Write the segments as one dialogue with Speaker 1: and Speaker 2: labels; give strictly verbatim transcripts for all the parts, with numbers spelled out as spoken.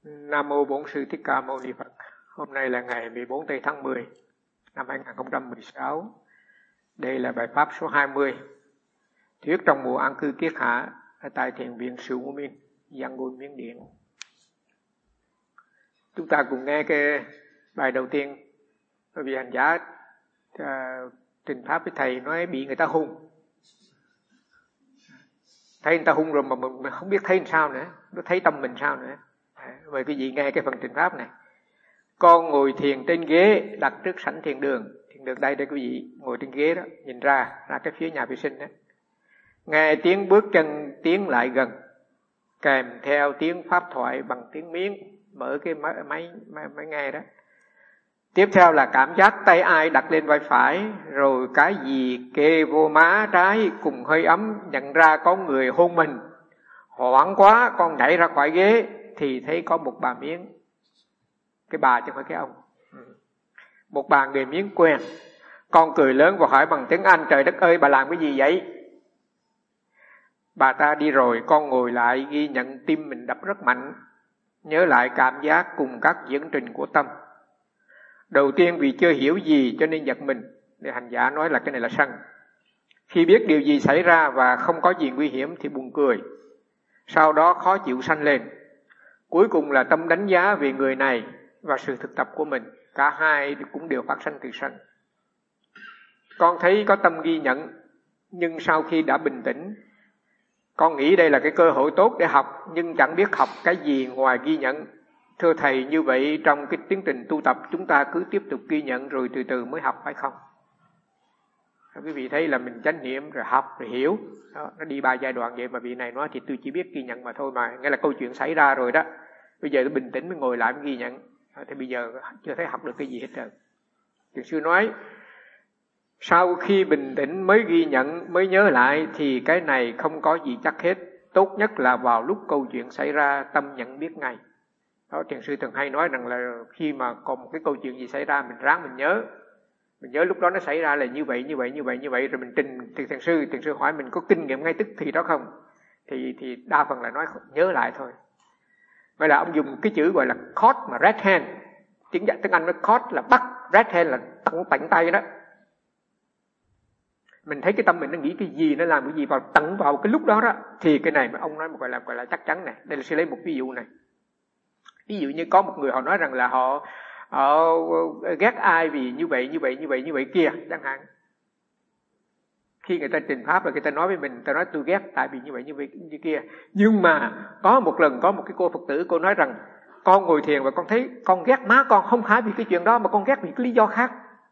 Speaker 1: Nam mô Bổn Sư Thích Ca Mâu Ni Phật. Hôm nay là ngày mười bốn tây tháng mười năm hai nghìn không trăm mười sáu. Đây là bài pháp số hai mươi, thuyết trong mùa an cư kiết hạ ở tại thiền viện Sự U Minh, Yangon, Miến Điện. Chúng ta cùng nghe cái bài đầu tiên. Bởi vì hành giả uh, trình pháp với thầy nói bị người ta hung, thấy người ta hung rồi mà mình, mình không biết thấy làm sao nữa, nó thấy tâm mình sao nữa. À, vậy cái gì nghe cái phần trình pháp này. Con ngồi thiền trên ghế đặt trước sảnh thiền đường. Thiền đường đây đây quý vị ngồi trên ghế đó, nhìn ra ra cái phía nhà vệ sinh đó. Nghe tiếng bước chân tiến lại gần, kèm theo tiếng pháp thoại bằng tiếng Miến, mở cái máy máy máy, máy nghe đó. Tiếp theo là cảm giác tay ai đặt lên vai phải, rồi cái gì kê vô má trái cùng hơi ấm, nhận ra có người hôn mình. Hoảng quá con nhảy ra khỏi ghế thì thấy có một bà Miến, cái bà chứ không phải cái ông, một bà người Miến quen. Con cười lớn và hỏi bằng tiếng Anh: trời đất ơi, bà làm cái gì vậy? Bà ta đi rồi, con ngồi lại ghi nhận tim mình đập rất mạnh, nhớ lại cảm giác cùng các diễn trình của tâm. Đầu tiên vì chưa hiểu gì cho nên giật mình, để hành giả nói là cái này là sân. Khi biết điều gì xảy ra và không có gì nguy hiểm thì buồn cười, sau đó khó chịu sanh lên. Cuối cùng là tâm đánh giá về người này và sự thực tập của mình, cả hai cũng đều phát sanh từ sân. Con thấy có tâm ghi nhận, nhưng sau khi đã bình tĩnh, con nghĩ đây là cái cơ hội tốt để học, nhưng chẳng biết học cái gì ngoài ghi nhận. Thưa thầy, như vậy trong cái tiến trình tu tập chúng ta cứ tiếp tục ghi nhận rồi từ từ mới học, phải không? Quý vị thấy là mình chánh niệm rồi học rồi hiểu đó, nó đi ba giai đoạn vậy. Mà vị này nói thì tôi chỉ biết ghi nhận mà thôi mà, nghĩa là câu chuyện xảy ra rồi đó, bây giờ tôi bình tĩnh mới ngồi lại mới ghi nhận. Thì bây giờ chưa thấy học được cái gì hết trơn. Thiền sư nói sau khi bình tĩnh mới ghi nhận, mới nhớ lại thì cái này không có gì chắc hết. Tốt nhất là vào lúc câu chuyện xảy ra tâm nhận biết ngay. Đó, thiền sư thường hay nói rằng là khi mà còn một cái câu chuyện gì xảy ra mình ráng mình nhớ. Mình nhớ lúc đó nó xảy ra là như vậy, như vậy, như vậy, như vậy. Rồi mình trình thiền, thiền sư, thiền sư hỏi mình có kinh nghiệm ngay tức thì đó không? Thì thì đa phần là nói nhớ lại thôi. Vậy là ông dùng cái chữ gọi là caught mà red hand. Tiếng tiếng Anh nói caught là bắt, red hand là tận tận tay đó. Mình thấy cái tâm mình nó nghĩ cái gì, nó làm cái gì vào tận vào cái lúc đó đó, thì cái này mà ông nói một gọi là gọi là chắc chắn này. Đây là sẽ lấy một ví dụ này. Ví dụ như có một người họ nói rằng là họ họ ghét ai vì như vậy, như vậy, như vậy, như vậy kia chẳng hạn. Khi người ta trình pháp là người ta nói với mình, người ta nói tôi ghét tại vì như vậy, như vậy, như kia. Nhưng mà có một lần có một cái cô Phật tử, cô nói rằng con ngồi thiền và con thấy con ghét má con không phải vì cái chuyện đó, mà con ghét vì cái lý do khác.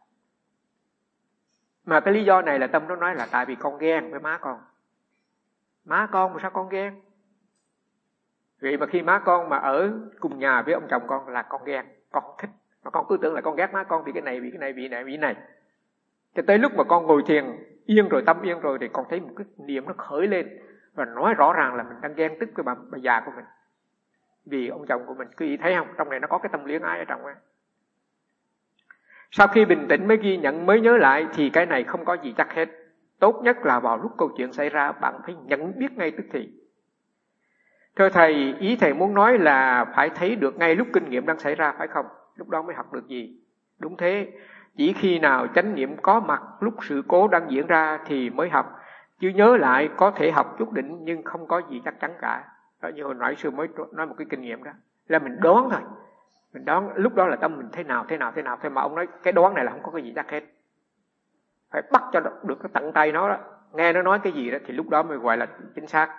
Speaker 1: Mà cái lý do này là tâm nó nói là tại vì con ghen với má con. Má con mà sao con ghen? Vậy mà khi má con mà ở cùng nhà với ông chồng con là con ghen, con không thích. Mà con cứ tưởng là con ghét má con vì cái này, vì cái này, vì này, vì này. Cho tới lúc mà con ngồi thiền yên rồi, tâm yên rồi, thì con thấy một cái niệm nó khởi lên và nói rõ ràng là mình đang ghen tức với bà, bà già của mình vì ông chồng của mình. Cứ ý thấy không, trong này nó có cái tâm luyến ái ở trong ấy. Sau khi bình tĩnh mới ghi nhận, mới nhớ lại thì cái này không có gì chắc hết. Tốt nhất là vào lúc câu chuyện xảy ra bạn phải nhận biết ngay tức thì. Thưa thầy, ý thầy muốn nói là phải thấy được ngay lúc kinh nghiệm đang xảy ra, phải không? Lúc đó mới học được gì? Đúng thế, chỉ khi nào chánh niệm có mặt lúc sự cố đang diễn ra thì mới học. Chứ nhớ lại có thể học chút đỉnh nhưng không có gì chắc chắn cả. Đó, như hồi nãy sư mới nói một cái kinh nghiệm đó, là mình đoán thôi. Mình đoán lúc đó là tâm mình thế nào, thế nào, thế nào. Thế mà ông nói cái đoán này là không có cái gì chắc hết. Phải bắt cho được cái tận tay nó đó. Nghe nó nói cái gì đó thì lúc đó mới gọi là chính xác.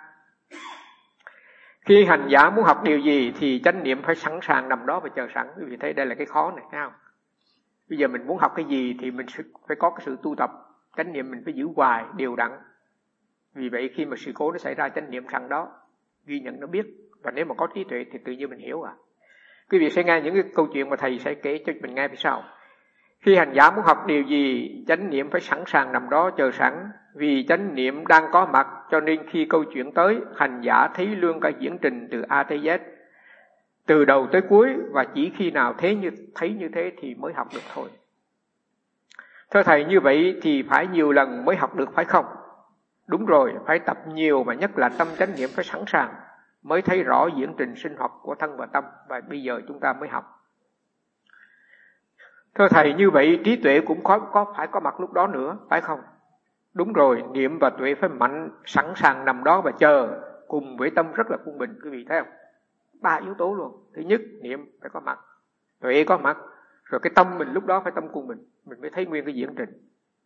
Speaker 1: Khi hành giả muốn học điều gì thì chánh niệm phải sẵn sàng nằm đó và chờ sẵn. Quý vị thấy đây là cái khó này, thấy không? Bây giờ mình muốn học cái gì thì mình phải có cái sự tu tập. Chánh niệm mình phải giữ hoài, đều đặn. Vì vậy khi mà sự cố nó xảy ra, chánh niệm sẵn đó, ghi nhận nó biết. Và nếu mà có trí tuệ thì tự nhiên mình hiểu à. Quý vị sẽ nghe những cái câu chuyện mà thầy sẽ kể cho mình nghe phía sau. Khi hành giả muốn học điều gì, chánh niệm phải sẵn sàng nằm đó chờ sẵn. Vì chánh niệm đang có mặt cho nên khi câu chuyện tới, hành giả thấy luôn cả diễn trình từ A tới Z, từ đầu tới cuối, và chỉ khi nào thế như thấy như thế thì mới học được thôi. Thưa thầy, như vậy thì phải nhiều lần mới học được phải không? Đúng rồi, phải tập nhiều và nhất là tâm chánh niệm phải sẵn sàng. mới thấy rõ diễn trình sinh hoạt của thân và tâm, và bây giờ chúng ta mới học. Thưa Thầy, như vậy trí tuệ cũng có, có phải có mặt lúc đó nữa, phải không? Đúng rồi, niệm và tuệ phải mạnh, sẵn sàng nằm đó và chờ, cùng với tâm rất là quân bình. Quý vị thấy không? Ba yếu tố luôn. Thứ nhất, niệm phải có mặt, tuệ có mặt, rồi cái tâm mình lúc đó phải tâm quân bình, mình mới thấy nguyên cái diễn trình.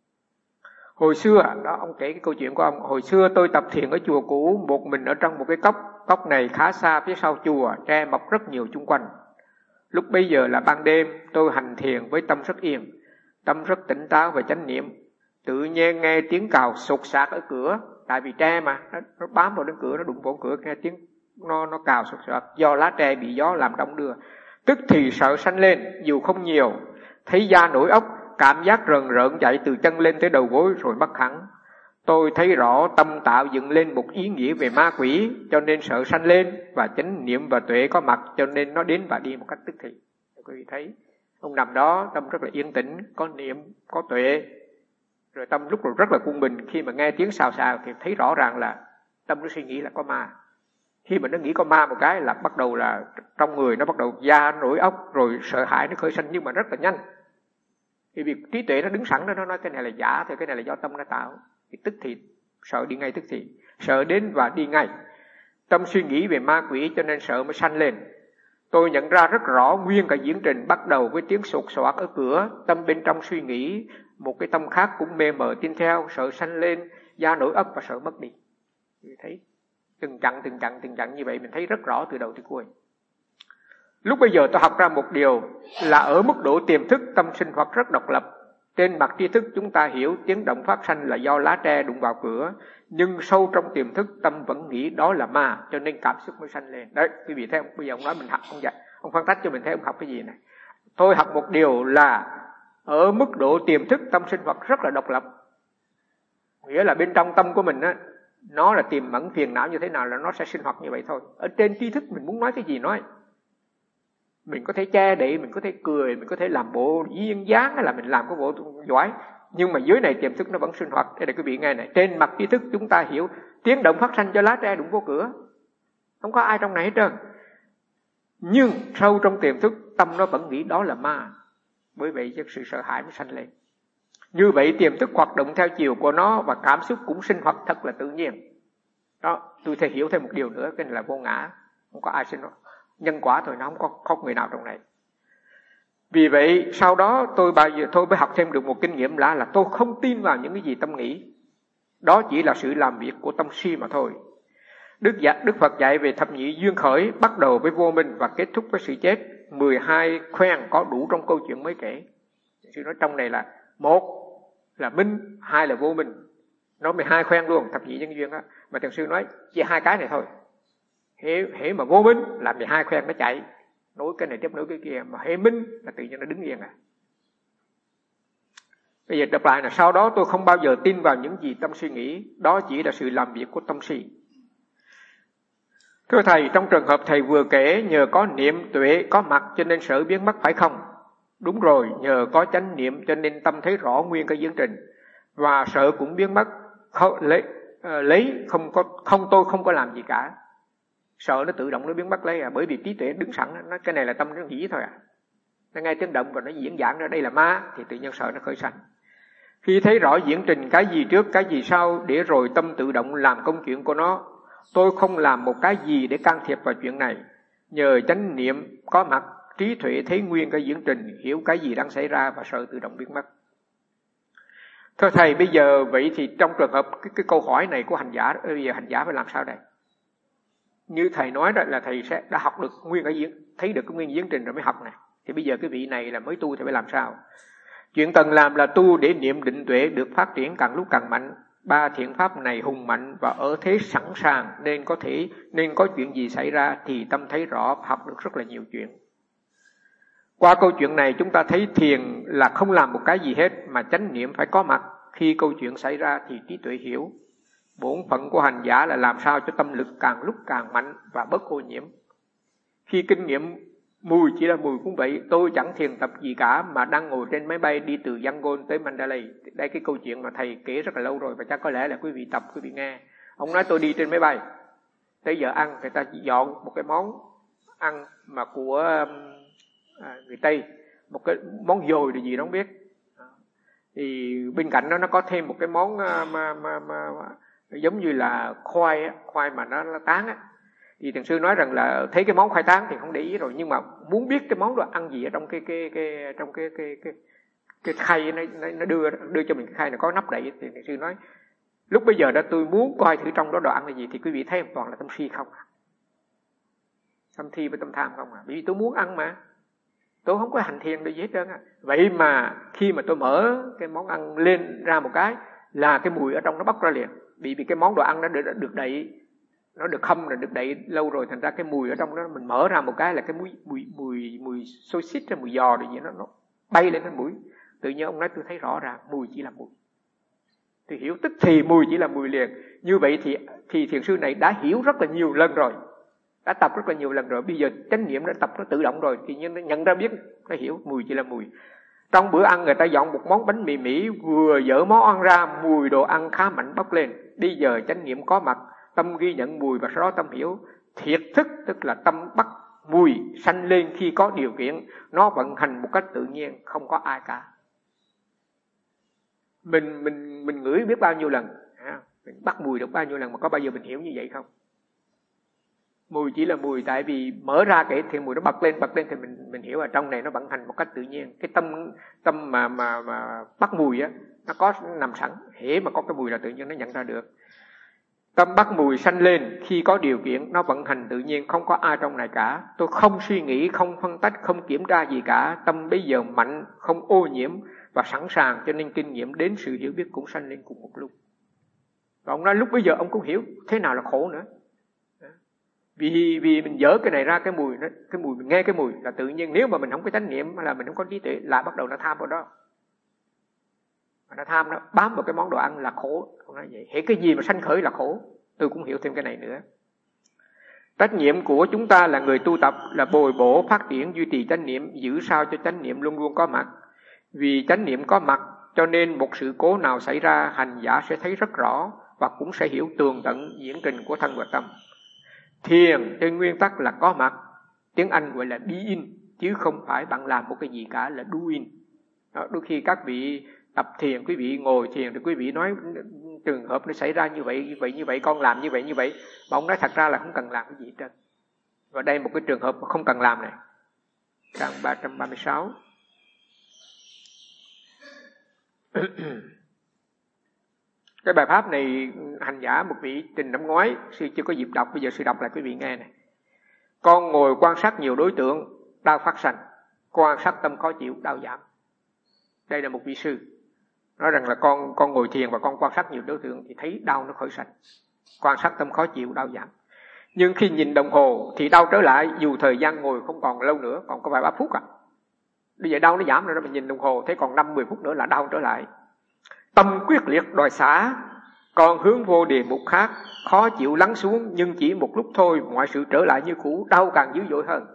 Speaker 1: Hồi xưa, đó ông kể cái câu chuyện của ông, hồi xưa tôi tập thiền ở chùa cũ, một mình ở trong một cái cốc, cốc này khá xa phía sau chùa, tre mọc rất nhiều chung quanh. Lúc bấy giờ là ban đêm, tôi hành thiền với tâm rất yên, tâm rất tỉnh táo và chánh niệm. Tự nhiên nghe tiếng cào sột soạt ở cửa, tại vì tre mà, nó, nó bám vào đến cửa, nó đụng vào cửa, nghe tiếng nó, nó cào sột soạt, do lá tre bị gió làm đông đưa. Tức thì sợ sanh lên, dù không nhiều, thấy da nổi ốc, cảm giác rờn rợn chạy từ chân lên tới đầu gối rồi mất hẳn. Tôi thấy rõ tâm tạo dựng lên một ý nghĩa về ma quỷ, cho nên sợ sanh lên, và chánh niệm và tuệ có mặt, cho nên nó đến và đi một cách tức thì. Quý vị thấy, ông nằm đó, tâm rất là yên tĩnh, có niệm, có tuệ, rồi tâm lúc rồi rất là quân bình. Khi mà nghe tiếng xào xào thì thấy rõ ràng là tâm nó suy nghĩ là có ma. Khi mà nó nghĩ có ma một cái là bắt đầu là trong người nó bắt đầu da nổi ốc, rồi sợ hãi nó khởi sanh, nhưng mà rất là nhanh. Thì việc trí tuệ nó đứng sẵn đó, nó nói cái này là giả, thì cái này là do tâm nó tạo. Thì tức thì sợ đi ngay tức thì, sợ đến và đi ngay. Tâm suy nghĩ về ma quỷ cho nên sợ mới sanh lên. Tôi nhận ra rất rõ nguyên cả diễn trình bắt đầu với tiếng sột soạt ở cửa, tâm bên trong suy nghĩ, một cái tâm khác cũng mê mờ tin theo, sợ sanh lên, da nổi ấp và sợ mất đi. Mình thấy từng chặng từng chặng từng chặng như vậy, mình thấy rất rõ từ đầu tới cuối. Lúc bây giờ tôi học ra một điều là ở mức độ tiềm thức tâm sinh hoạt rất độc lập. Trên mặt tri thức chúng ta hiểu tiếng động phát sanh là do lá tre đụng vào cửa, nhưng sâu trong tiềm thức tâm vẫn nghĩ đó là ma, cho nên cảm xúc mới sanh lên. Đấy, quý vị thấy không? Bây giờ ông nói mình học, ông dạy, ông phân tách cho mình thấy ông học cái gì này. Tôi học một điều là ở mức độ tiềm thức tâm sinh hoạt rất là độc lập. Nghĩa là bên trong tâm của mình á, nó là tiềm ẩn phiền não như thế nào là nó sẽ sinh hoạt như vậy thôi. Ở trên tri thức mình muốn nói cái gì nói. Mình có thể che đậy, mình có thể cười, mình có thể làm bộ duyên dáng, hay là mình làm cái bộ giỏi, nhưng mà dưới này tiềm thức nó vẫn sinh hoạt. Đây là quý vị nghe này, trên mặt tri thức chúng ta hiểu tiếng động phát sanh cho lá tre đụng vô cửa, không có ai trong này hết trơn, nhưng sâu trong tiềm thức tâm nó vẫn nghĩ đó là ma. Bởi vậy chứ sự sợ hãi mới sanh lên. Như vậy tiềm thức hoạt động theo chiều của nó, và cảm xúc cũng sinh hoạt thật là tự nhiên. Đó, tôi thể hiểu thêm một điều nữa, cái này là vô ngã, không có ai sinh hoạt, nhân quả thôi, nó không có, không người nào trong này. Vì vậy sau đó tôi bao giờ tôi mới học thêm được một kinh nghiệm là là tôi không tin vào những cái gì tâm nghĩ. Đó chỉ là sự làm việc của tâm si mà thôi. Đức dạy, Đức Phật dạy về thập nhị duyên khởi, bắt đầu với vô minh và kết thúc với sự chết. mười hai khoen có đủ trong câu chuyện mới kể. Sư nói trong này là một là minh, hai là vô minh. Nó mười hai khoen luôn, thập nhị nhân duyên đó. Mà Thiền sư nói chỉ hai cái này thôi. Hễ, hễ mà vô minh là mười hai khoen nó chạy, nối cái này tiếp nối cái kia, mà hễ minh là tự nhiên nó đứng yên à. Bây giờ đọc lại là sau đó tôi không bao giờ tin vào những gì tâm suy nghĩ, đó chỉ là sự làm việc của tâm si. Thưa Thầy, trong trường hợp Thầy vừa kể, nhờ có niệm tuệ có mặt cho nên sợ biến mất phải không? Đúng rồi, nhờ có chánh niệm cho nên tâm thấy rõ nguyên cái diễn trình, và sợ cũng biến mất. Không, lấy, uh, lấy không có không tôi không có làm gì cả. Sợ nó tự động nó biến mất lấy à, bởi vì trí tuệ đứng sẵn, nó cái này là tâm nó nghĩ thôi à. Nó nghe tiếng động và nó diễn giảng ra đây là ma, thì tự nhiên sợ nó khởi sanh. Khi thấy rõ diễn trình cái gì trước cái gì sau, để rồi tâm tự động làm công chuyện của nó, tôi không làm một cái gì để can thiệp vào chuyện này. Nhờ chánh niệm có mặt, trí tuệ thấy nguyên cái diễn trình, hiểu cái gì đang xảy ra và sợ tự động biến mất. Thưa Thầy, bây giờ vậy thì trong trường hợp cái, cái câu hỏi này của hành giả, bây giờ hành giả phải làm sao đây? Như Thầy nói đó là Thầy sẽ đã học được nguyên cái diễn, thấy được cái nguyên diễn trình rồi mới học này. Thì bây giờ cái vị này là mới tu thì phải làm sao? Chuyện cần làm là tu để niệm định tuệ được phát triển càng lúc càng mạnh. Ba thiện pháp này hùng mạnh và ở thế sẵn sàng, nên có thể nên có chuyện gì xảy ra thì tâm thấy rõ, học được rất là nhiều chuyện. Qua câu chuyện này chúng ta thấy thiền là không làm một cái gì hết, mà chánh niệm phải có mặt. Khi câu chuyện xảy ra thì trí tuệ hiểu. Bổn phận của hành giả là làm sao cho tâm lực càng lúc càng mạnh và bớt ô nhiễm. Khi kinh nghiệm mùi chỉ là mùi cũng vậy, tôi chẳng thiền tập gì cả mà đang ngồi trên máy bay đi từ Yangon tới Mandalay. Đây cái câu chuyện mà Thầy kể rất là lâu rồi và chắc có lẽ là quý vị tập, quý vị nghe. Ông nói tôi đi trên máy bay, tới giờ ăn người ta dọn một cái món ăn mà của à, người Tây, một cái món dồi thì gì đó không biết, thì bên cạnh đó nó có thêm một cái món mà, mà, mà, mà giống như là khoai á, khoai mà nó, nó tán á. Thì thiền sư nói rằng là thấy cái món khoai tán thì không để ý rồi, nhưng mà muốn biết cái món đó ăn gì ở trong cái cái cái trong cái cái cái cái khay nó nó đưa đưa cho mình cái khay này có nắp đậy, thì thiền sư nói lúc bây giờ đó tôi muốn coi thử trong đó đồ ăn là gì, thì quý vị thấy toàn là tâm si không à, tâm thi với tâm tham không à, bởi vì tôi muốn ăn mà tôi không có hành thiền được gì hết trơn á. Vậy mà khi mà tôi mở cái món ăn lên ra một cái là cái mùi ở trong nó bốc ra liền, vì vì cái món đồ ăn nó được, được đậy, nó được khâm rồi, được đậy lâu rồi, thành ra cái mùi ở trong đó mình mở ra một cái là cái mùi mùi mùi mùi xôi xít, mùi giò rồi gì nó nó bay lên cái mũi. Tự nhiên ông nói tôi thấy rõ ràng mùi chỉ là mùi, tôi hiểu tức thì mùi chỉ là mùi liền. Như vậy thì thì thiền sư này đã hiểu rất là nhiều lần rồi, đã tập rất là nhiều lần rồi, bây giờ chánh niệm nó tập nó tự động rồi, thì nhiên nó nhận ra biết, nó hiểu mùi chỉ là mùi. Trong bữa ăn người ta dọn một món bánh mì Mỹ, vừa dỡ món ăn ra mùi đồ ăn khá mạnh bốc lên, bây giờ chánh niệm có mặt, tâm ghi nhận mùi và sau đó tâm hiểu. Thiệt thức tức là tâm bắt mùi sanh lên khi có điều kiện, nó vận hành một cách tự nhiên, không có ai cả. Mình mình mình ngửi biết bao nhiêu lần, mình bắt mùi được bao nhiêu lần, mà có bao giờ mình hiểu như vậy không? Mùi chỉ là mùi, tại vì mở ra cái thì mùi nó bật lên bật lên thì mình mình hiểu ở trong này nó vận hành một cách tự nhiên. Cái tâm tâm mà mà mà bắt mùi á, nó có nằm sẵn, hễ mà có cái mùi là tự nhiên nó nhận ra được. Tâm bắt mùi sanh lên khi có điều kiện, nó vận hành tự nhiên, không có ai trong này cả. Tôi không suy nghĩ, không phân tách, không kiểm tra gì cả. Tâm bây giờ mạnh, không ô nhiễm và sẵn sàng, cho nên kinh nghiệm đến sự hiểu biết cũng sanh lên cùng một lúc. Và ông nói lúc bây giờ ông cũng hiểu thế nào là khổ nữa. Vì vì mình dỡ cái này ra, cái mùi nó, cái mùi mình nghe cái mùi là tự nhiên. Nếu mà mình không có chánh niệm hay là mình không có trí tuệ, là bắt đầu nó tham vào đó. Mà nó tham nó bám vào cái món đồ ăn là khổ. Không nói vậy. Hễ cái gì mà sanh khởi là khổ. Tôi cũng hiểu thêm cái này nữa. Trách nhiệm của chúng ta là người tu tập là bồi bổ, phát triển, duy trì chánh niệm, giữ sao cho chánh niệm luôn luôn có mặt. Vì chánh niệm có mặt cho nên một sự cố nào xảy ra, hành giả sẽ thấy rất rõ và cũng sẽ hiểu tường tận diễn trình của thân và tâm. Thiền trên nguyên tắc là có mặt, tiếng Anh gọi là be in, chứ không phải bạn làm một cái gì cả là doing. Đó, đôi khi các vị tập thiền, quý vị ngồi thiền thì quý vị nói trường hợp nó xảy ra như vậy, như vậy, như vậy, con làm như vậy, như vậy. Mà ông nói thật ra là không cần làm cái gì hết trơn. Và đây một cái trường hợp mà không cần làm này. Trang ba trăm ba mươi sáu. Cái bài pháp này hành giả một vị trình năm ngoái, sư chưa có dịp đọc, bây giờ sư đọc lại quý vị nghe này. Con ngồi quan sát nhiều đối tượng, đau phát sanh, quan sát tâm khó chịu, đau giảm. Đây là một vị sư nói rằng là con con ngồi thiền và con quan sát nhiều đối tượng thì thấy đau nó khởi sanh, quan sát tâm khó chịu, đau giảm. Nhưng khi nhìn đồng hồ thì đau trở lại, dù thời gian ngồi không còn lâu nữa, còn có vài ba phút à. Bây giờ đau nó giảm rồi đó, mình nhìn đồng hồ thấy còn năm mười phút nữa là đau trở lại. Tâm quyết liệt đòi xả, còn hướng vô đề mục khác, khó chịu lắng xuống, nhưng chỉ một lúc thôi, mọi sự trở lại như cũ, đau càng dữ dội hơn.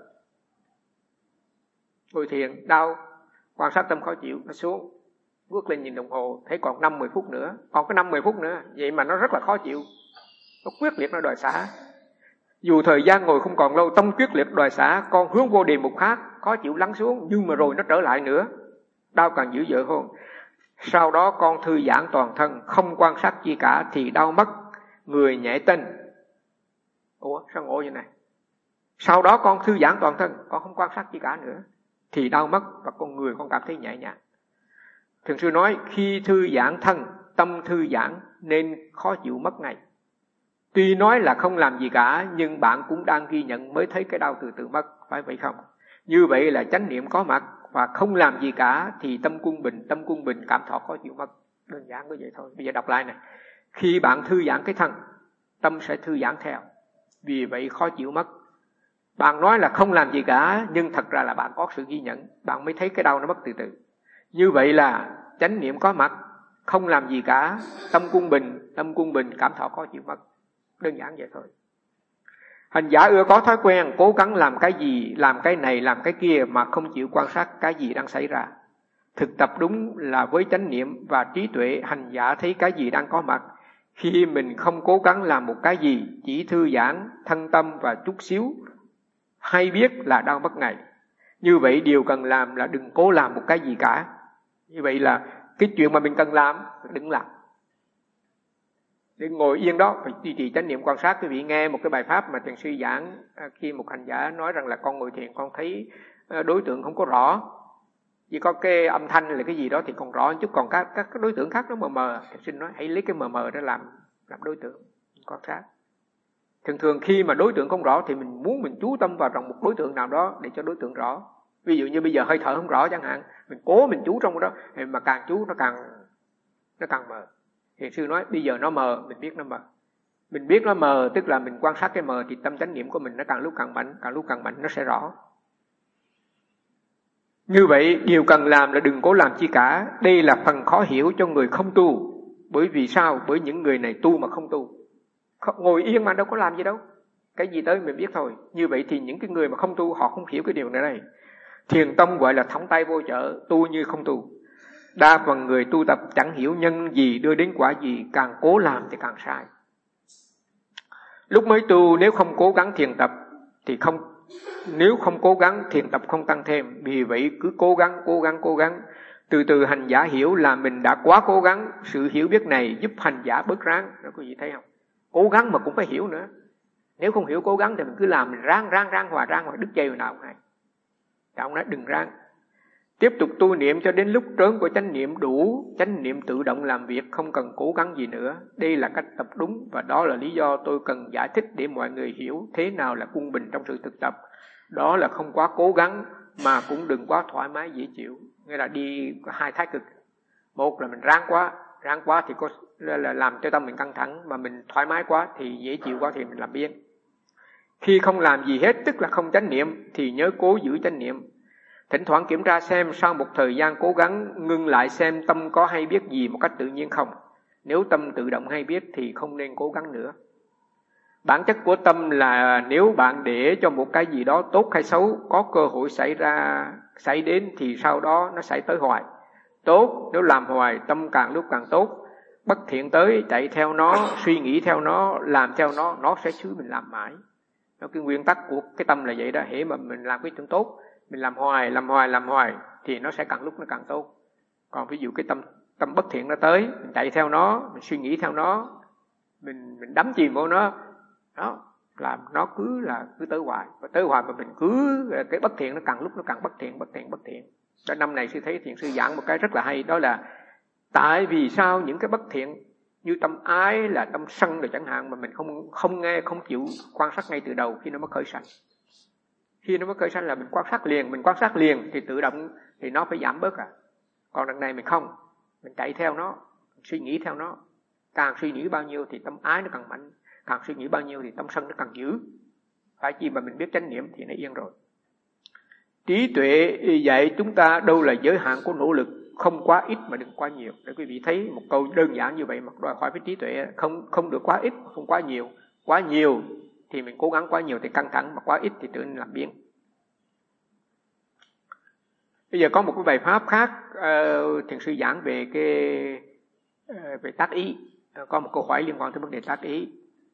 Speaker 1: Ngồi thiền, đau, quan sát tâm khó chịu, nó xuống, bước lên nhìn đồng hồ, thấy còn năm mười phút nữa, còn có năm mười phút nữa, vậy mà nó rất là khó chịu. Nó quyết liệt, nó đòi xả. Dù thời gian ngồi không còn lâu, tâm quyết liệt đòi xả, con hướng vô đề mục khác, khó chịu lắng xuống, nhưng mà rồi nó trở lại nữa, đau càng dữ dội hơn. Sau đó con thư giãn toàn thân, không quan sát gì cả thì đau mất, người nhẹ tinh. Ủa sao ngộ vậy này? Sau đó con thư giãn toàn thân, con không quan sát gì cả nữa thì đau mất và con người con cảm thấy nhẹ nhàng. Thiền sư nói khi thư giãn thân, tâm thư giãn nên khó chịu mất ngay. Tuy nói là không làm gì cả, nhưng bạn cũng đang ghi nhận mới thấy cái đau từ từ mất, phải vậy không? Như vậy là chánh niệm có mặt và không làm gì cả thì tâm quân bình, tâm quân bình cảm thọ khó chịu mất. Đơn giản như vậy thôi. Bây giờ đọc lại này. Khi bạn thư giãn cái thân, tâm sẽ thư giãn theo. Vì vậy khó chịu mất. Bạn nói là không làm gì cả, nhưng thật ra là bạn có sự ghi nhận, bạn mới thấy cái đau nó mất từ từ. Như vậy là chánh niệm có mặt, không làm gì cả, tâm quân bình, tâm quân bình cảm thọ khó chịu mất. Đơn giản vậy thôi. Hành giả ưa có thói quen cố gắng làm cái gì, làm cái này, làm cái kia mà không chịu quan sát cái gì đang xảy ra. Thực tập đúng là với chánh niệm và trí tuệ, hành giả thấy cái gì đang có mặt. Khi mình không cố gắng làm một cái gì, chỉ thư giãn, thân tâm và chút xíu, hay biết là đang mất ngày. Như vậy điều cần làm là đừng cố làm một cái gì cả. Như vậy là cái chuyện mà mình cần làm, đừng làm. Đừng ngồi yên đó, phải duy trì chánh niệm quan sát. Quý vị nghe một cái bài pháp mà thiền sư giảng, khi một hành giả nói rằng là con ngồi thiền con thấy đối tượng không có rõ, chỉ có cái âm thanh là cái gì đó thì còn rõ một chút, còn các các đối tượng khác nó mờ mờ. Thiền sư nói hãy lấy cái mờ mờ đó làm làm đối tượng quan sát. Thường thường khi mà đối tượng không rõ thì mình muốn mình chú tâm vào trong một đối tượng nào đó để cho đối tượng rõ. Ví dụ như bây giờ hơi thở không rõ chẳng hạn, mình cố mình chú trong đó, mà càng chú nó càng nó càng mờ. Thiền sư nói bây giờ nó mờ, mình biết nó mờ. Mình biết nó mờ tức là mình quan sát cái mờ thì tâm chánh niệm của mình nó càng lúc càng mạnh, càng lúc càng mạnh nó sẽ rõ. Như vậy điều cần làm là đừng cố làm chi cả. Đây là phần khó hiểu cho người không tu. Bởi vì sao? Bởi những người này tu mà không tu, ngồi yên mà đâu có làm gì đâu, cái gì tới mình biết thôi. Như vậy thì những cái người mà không tu họ không hiểu cái điều này này. Thiền tông gọi là thõng tay vô chợ, tu như không tu. Đa phần người tu tập chẳng hiểu nhân gì đưa đến quả gì, càng cố làm thì càng sai. Lúc mới tu nếu không cố gắng thiền tập thì không, nếu không cố gắng thiền tập không tăng thêm. Vì vậy cứ cố gắng, cố gắng, cố gắng. Từ từ hành giả hiểu là mình đã quá cố gắng. Sự hiểu biết này giúp hành giả bớt ráng. Đó quý vị thấy không? Cố gắng mà cũng phải hiểu nữa. Nếu không hiểu cố gắng thì mình cứ làm, mình ráng, ráng, ráng hòa, ráng hòa, đứt dây hồi nào cũng hay. Ông nói đừng ráng. Tiếp tục tu niệm cho đến lúc trớn của chánh niệm đủ, chánh niệm tự động làm việc, không cần cố gắng gì nữa. Đây là cách tập đúng và đó là lý do tôi cần giải thích để mọi người hiểu thế nào là quân bình trong sự thực tập. Đó là không quá cố gắng mà cũng đừng quá thoải mái dễ chịu. Nghĩa là đi hai thái cực. Một là mình ráng quá, ráng quá thì có là làm cho tâm mình căng thẳng, mà mình thoải mái quá thì dễ chịu quá thì mình làm biếng. Khi không làm gì hết tức là không chánh niệm thì nhớ cố giữ chánh niệm. Thỉnh thoảng kiểm tra xem sau một thời gian cố gắng ngưng lại xem tâm có hay biết gì một cách tự nhiên không. Nếu tâm tự động hay biết thì không nên cố gắng nữa. Bản chất của tâm là nếu bạn để cho một cái gì đó tốt hay xấu có cơ hội xảy ra, xảy đến thì sau đó nó xảy tới hoài. Tốt, nếu làm hoài tâm càng lúc càng tốt. Bất thiện tới chạy theo nó, suy nghĩ theo nó, làm theo nó, nó sẽ xứ mình làm mãi. Đó, cái nguyên tắc của cái tâm là vậy đó. Hễ mà mình làm cái chuyện tốt, mình làm hoài, làm hoài, làm hoài thì nó sẽ càng lúc nó càng tốt. Còn ví dụ cái tâm tâm bất thiện nó tới, mình chạy theo nó, mình suy nghĩ theo nó, mình mình đắm chìm vào nó, đó, làm nó cứ là cứ tới hoài, và tới hoài mà mình cứ cái bất thiện nó càng lúc nó càng bất thiện, bất thiện, bất thiện. Đó, năm này sư thấy thiền sư giảng một cái rất là hay, đó là tại vì sao những cái bất thiện như tâm ái là tâm sân rồi chẳng hạn mà mình không không nghe, không chịu quan sát ngay từ đầu khi nó mới khởi sanh. Khi nó mới khởi sanh là mình quan sát liền, mình quan sát liền thì tự động thì nó phải giảm bớt à. Còn đằng này mình không, mình chạy theo nó, mình suy nghĩ theo nó. Càng suy nghĩ bao nhiêu thì tâm ái nó càng mạnh, càng suy nghĩ bao nhiêu thì tâm sân nó càng dữ. Phải chi mà mình biết chánh niệm thì nó yên rồi. Trí tuệ dạy chúng ta đâu là giới hạn của nỗ lực, không quá ít mà đừng quá nhiều. Để quý vị thấy một câu đơn giản như vậy mà đòi hỏi với trí tuệ, không không được quá ít, không quá nhiều. Quá nhiều thì mình cố gắng quá nhiều thì căng thẳng, mà quá ít thì tự nhiên làm biếng. Bây giờ có một cái bài pháp khác, uh, thiền sư giảng về cái uh, về tác ý. Uh, có một câu hỏi liên quan tới vấn đề tác ý.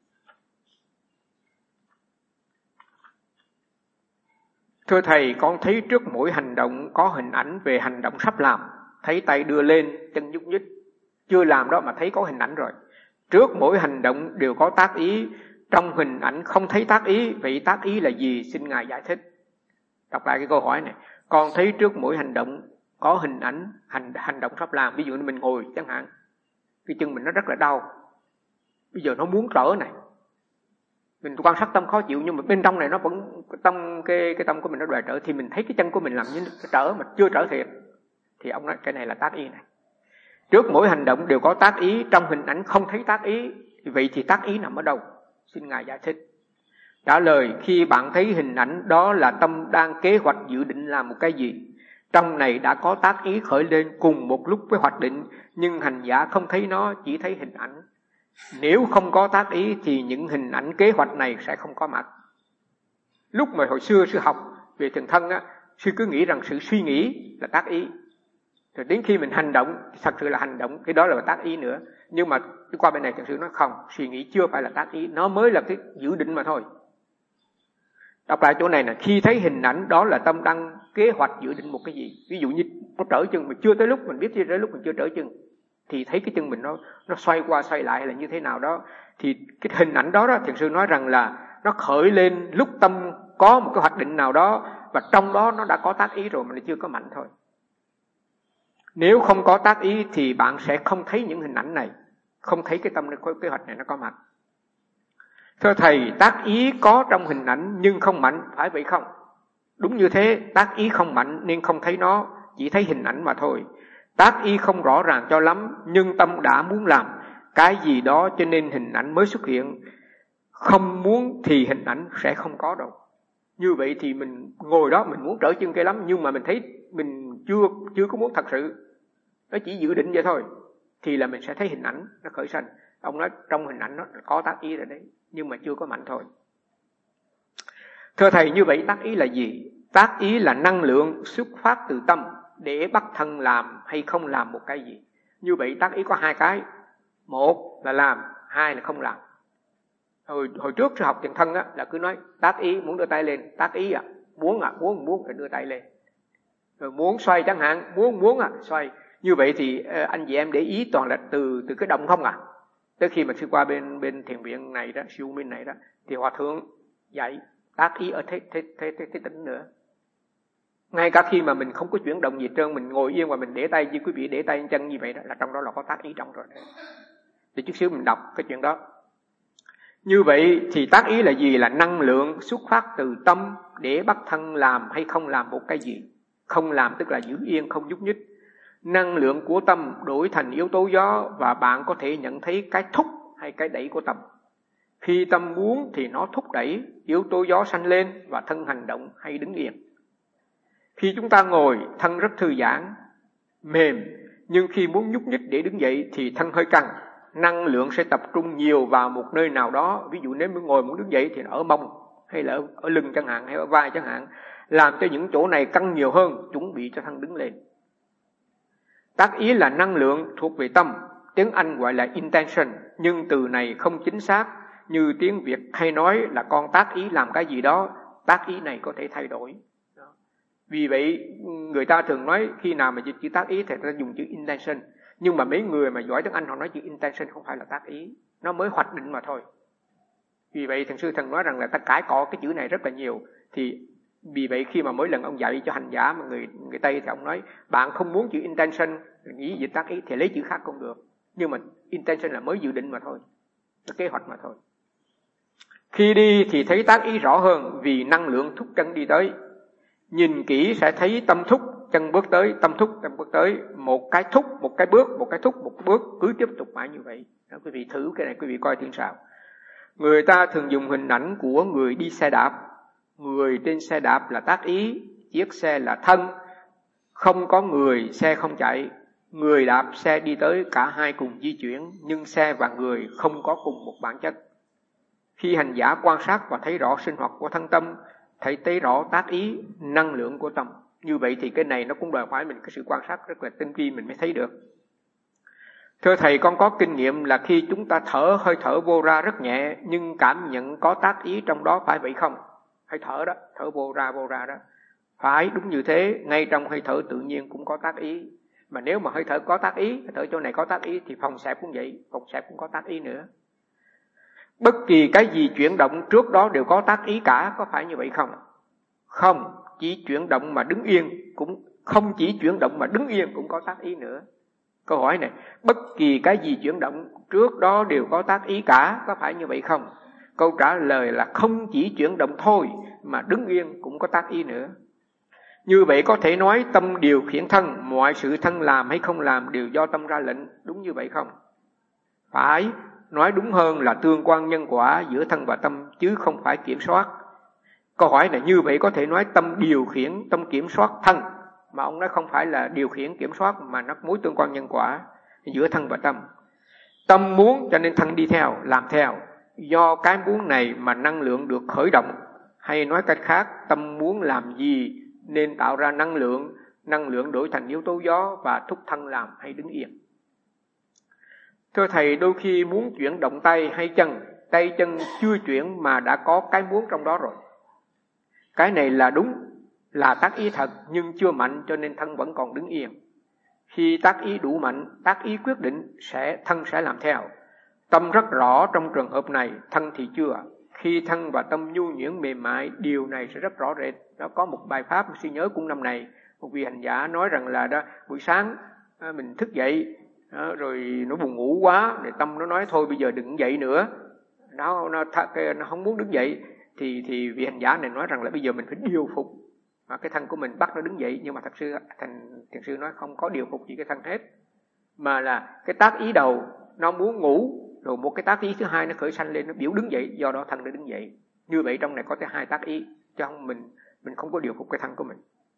Speaker 1: Thưa thầy, con thấy trước mỗi hành động có hình ảnh về hành động sắp làm. Thấy tay đưa lên, chân nhúc nhích, chưa làm đó mà thấy có hình ảnh rồi. Trước mỗi hành động đều có tác ý, trong hình ảnh không thấy tác ý, vậy tác ý là gì? Xin Ngài giải thích. Đọc lại cái câu hỏi này. Con thấy trước mỗi hành động có hình ảnh hành, hành động sắp làm. Ví dụ như mình ngồi chẳng hạn, cái chân mình nó rất là đau, bây giờ nó muốn trở này, mình quan sát tâm khó chịu nhưng mà bên trong này nó vẫn tâm cái cái tâm của mình nó đòi trở, thì mình thấy cái chân của mình làm như trở mà chưa trở thiệt, thì ông nói cái này là tác ý này. Trước mỗi hành động đều có tác ý, trong hình ảnh không thấy tác ý, vậy thì tác ý nằm ở đâu? Xin Ngài giải thích. Trả lời, khi bạn thấy hình ảnh đó là tâm đang kế hoạch dự định làm một cái gì. Trong này đã có tác ý khởi lên cùng một lúc với hoạch định, nhưng hành giả không thấy nó, chỉ thấy hình ảnh. Nếu không có tác ý thì những hình ảnh kế hoạch này sẽ không có mặt. Lúc mà hồi xưa sư học về thiền thân á, sư cứ nghĩ rằng sự suy nghĩ là tác ý. Rồi đến khi mình hành động, thật sự là hành động, cái đó là tác ý nữa. Nhưng mà qua bên này thiền sư nói không, suy nghĩ chưa phải là tác ý, nó mới là cái dự định mà thôi. Đọc lại chỗ này là khi thấy hình ảnh đó là tâm đang kế hoạch dự định một cái gì. Ví dụ như nó trở chân mà chưa tới lúc, mình biết chưa tới lúc mình chưa trở chân, thì thấy cái chân mình nó nó xoay qua xoay lại hay là như thế nào đó, thì cái hình ảnh đó đó thiền sư nói rằng là nó khởi lên lúc tâm có một cái hoạch định nào đó, và trong đó nó đã có tác ý rồi mà nó chưa có mạnh thôi. Nếu không có tác ý thì bạn sẽ không thấy những hình ảnh này, không thấy cái tâm cái kế hoạch này nó có mặt. Thưa thầy, tác ý có trong hình ảnh nhưng không mạnh, phải vậy không? Đúng như thế, tác ý không mạnh nên không thấy nó, chỉ thấy hình ảnh mà thôi. Tác ý không rõ ràng cho lắm, nhưng tâm đã muốn làm cái gì đó cho nên hình ảnh mới xuất hiện. Không muốn thì hình ảnh sẽ không có đâu. Như vậy thì mình ngồi đó mình muốn trở chân cây lắm, nhưng mà mình thấy mình chưa chưa có muốn thật sự, nó chỉ dự định vậy thôi, thì là mình sẽ thấy hình ảnh nó khởi sanh. Ông nói trong hình ảnh nó có tác ý rồi đấy, nhưng mà chưa có mạnh thôi. Thưa thầy, như vậy tác ý là gì? Tác ý là năng lượng xuất phát từ tâm để bắt thân làm hay không làm một cái gì. Như vậy tác ý có hai cái, một là làm, hai là không làm. Hồi, hồi trước sư học thiền thân á, là cứ nói tác ý muốn đưa tay lên, tác ý à, muốn à, muốn muốn phải đưa tay lên. Rồi muốn xoay chẳng hạn, muốn muốn à, xoay. Như vậy thì anh chị em để ý toàn là từ từ cái động không à. Tới khi mà sư qua bên bên thiền viện này đó, siêu minh này đó, thì hòa thượng dạy tác ý ở thế thế thế thế, thế tỉnh nữa. Ngay cả khi mà mình không có chuyển động gì trơn, mình ngồi yên và mình để tay như quý vị để tay chân như vậy đó, là trong đó là có tác ý trong rồi. Thì chút xíu mình đọc cái chuyện đó. Như vậy thì tác ý là gì? Là năng lượng xuất phát từ tâm để bắt thân làm hay không làm một cái gì. Không làm tức là giữ yên không nhúc nhích. Năng lượng của tâm đổi thành yếu tố gió, và bạn có thể nhận thấy cái thúc hay cái đẩy của tâm. Khi tâm muốn thì nó thúc đẩy, yếu tố gió sanh lên và thân hành động hay đứng yên. Khi chúng ta ngồi, thân rất thư giãn, mềm, nhưng khi muốn nhúc nhích để đứng dậy thì thân hơi căng. Năng lượng sẽ tập trung nhiều vào một nơi nào đó. Ví dụ nếu muốn ngồi muốn đứng dậy thì ở mông, hay là ở, ở lưng chẳng hạn, hay ở vai chẳng hạn, làm cho những chỗ này căng nhiều hơn, chuẩn bị cho thân đứng lên. Tác ý là năng lượng thuộc về tâm, tiếng Anh gọi là intention, nhưng từ này không chính xác. Như tiếng Việt hay nói là con tác ý làm cái gì đó, tác ý này có thể thay đổi. Vì vậy người ta thường nói khi nào mà chữ tác ý thì ta dùng chữ intention. Nhưng mà mấy người mà giỏi tiếng Anh họ nói chữ intention không phải là tác ý, nó mới hoạch định mà thôi. Vì vậy thiền sư thần nói rằng là ta cãi cọ cái chữ này rất là nhiều. Thì vì vậy khi mà mỗi lần ông dạy cho hành giả mà người người Tây thì ông nói bạn không muốn chữ intention, nghĩ dịch tác ý thì lấy chữ khác cũng được. Nhưng mà intention là mới dự định mà thôi, nó kế hoạch mà thôi. Khi đi thì thấy tác ý rõ hơn vì năng lượng thúc chân đi tới. Nhìn kỹ sẽ thấy tâm thúc, chân bước tới, tâm thúc, chân bước tới. Một cái thúc, một cái bước, một cái thúc, một cái bước, cứ tiếp tục mãi như vậy. Đó, quý vị thử cái này, quý vị coi thiên sao. Người ta thường dùng hình ảnh của người đi xe đạp. Người trên xe đạp là tác ý, chiếc xe là thân. Không có người, xe không chạy. Người đạp xe đi tới, cả hai cùng di chuyển, nhưng xe và người không có cùng một bản chất. Khi hành giả quan sát và thấy rõ sinh hoạt của thân tâm, thấy thấy rõ tác ý, năng lượng của tâm. Như vậy thì cái này nó cũng đòi hỏi mình cái sự quan sát rất là tinh vi mình mới thấy được. Thưa thầy, con có kinh nghiệm là khi chúng ta thở hơi thở vô ra rất nhẹ, nhưng cảm nhận có tác ý trong đó, phải vậy không? Hơi thở đó, thở vô ra vô ra đó. Phải, đúng như thế, ngay trong hơi thở tự nhiên cũng có tác ý. Mà nếu mà hơi thở có tác ý, hơi thở chỗ này có tác ý thì phòng xẹp cũng vậy, phòng xẹp cũng có tác ý nữa. Bất kỳ cái gì chuyển động trước đó đều có tác ý cả, có phải như vậy không? Không, chỉ chuyển động mà đứng yên cũng không chỉ chuyển động mà đứng yên cũng có tác ý nữa. Câu hỏi này, bất kỳ cái gì chuyển động trước đó đều có tác ý cả, có phải như vậy không? Câu trả lời là không chỉ chuyển động thôi mà đứng yên cũng có tác ý nữa. Như vậy có thể nói tâm điều khiển thân, mọi sự thân làm hay không làm đều do tâm ra lệnh, đúng như vậy không? Phải, nói đúng hơn là tương quan nhân quả giữa thân và tâm chứ không phải kiểm soát. Câu hỏi là như vậy có thể nói tâm điều khiển, tâm kiểm soát thân, mà ông nói không phải là điều khiển kiểm soát mà nó mối tương quan nhân quả giữa thân và tâm. Tâm muốn cho nên thân đi theo, làm theo. Do cái muốn này mà năng lượng được khởi động, hay nói cách khác, tâm muốn làm gì nên tạo ra năng lượng, năng lượng đổi thành yếu tố gió và thúc thân làm hay đứng yên. Thưa Thầy, đôi khi muốn chuyển động tay hay chân, tay chân chưa chuyển mà đã có cái muốn trong đó rồi. Cái này là đúng, là tác ý thật nhưng chưa mạnh cho nên thân vẫn còn đứng yên. Khi tác ý đủ mạnh, tác ý quyết định, sẽ thân sẽ làm theo. Tâm rất rõ trong trường hợp này, thân thì chưa. Khi thân và tâm nhu nhuyễn mềm mại, điều này sẽ rất rõ rệt. Đó có một bài pháp suy nhớ cũng năm này, một vị hành giả nói rằng là đó, buổi sáng mình thức dậy, đó, rồi nó buồn ngủ quá, rồi tâm nó nói thôi bây giờ đừng dậy nữa, nó nó, nó không muốn đứng dậy, thì thì vị hành giả này nói rằng là bây giờ mình phải điều phục mà cái thân của mình, bắt nó đứng dậy. Nhưng mà thật sự thành thiền sư nói không có điều phục gì cái thân hết, mà là cái tác ý đầu nó muốn ngủ, rồi một cái tác ý thứ hai nó khởi sanh lên, nó biểu đứng dậy, do đó thân nó đứng dậy. Như vậy trong này có tới hai tác ý, chứ không mình mình không có điều phục cái thân của mình.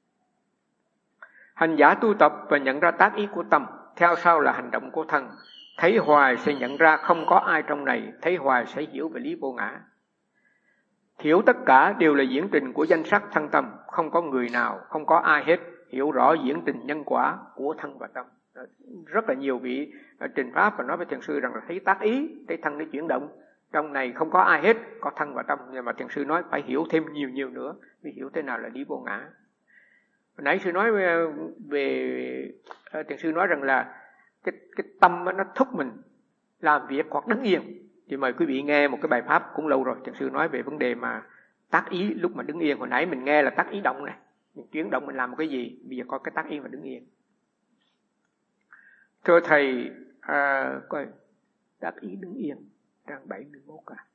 Speaker 1: Hành giả tu tập và nhận ra tác ý của tâm, theo sau là hành động của thân. Thấy hoài sẽ nhận ra không có ai trong này, thấy hoài sẽ hiểu về lý vô ngã. Hiểu tất cả đều là diễn trình của danh sắc thân tâm, không có người nào, không có ai hết. Hiểu rõ diễn trình nhân quả của thân và tâm. Rất là nhiều vị trình pháp và nói với thiền sư rằng là thấy tác ý, thấy thân nó chuyển động. Trong này không có ai hết, có thân và tâm. Nhưng mà thiền sư nói phải hiểu thêm nhiều nhiều nữa, mới hiểu thế nào là lý vô ngã. Nãy sư nói về, về thiền sư nói rằng là cái, cái tâm nó thúc mình làm việc hoặc đứng yên. Thì mời quý vị nghe một cái bài pháp cũng lâu rồi, thiền sư nói về vấn đề mà tác ý lúc mà đứng yên. Hồi nãy mình nghe là tác ý động này, mình chuyển động mình làm một cái gì, bây giờ có cái tác ý mà đứng yên. Thưa Thầy, à, coi tác ý đứng yên, trang bảy mươi mốt à.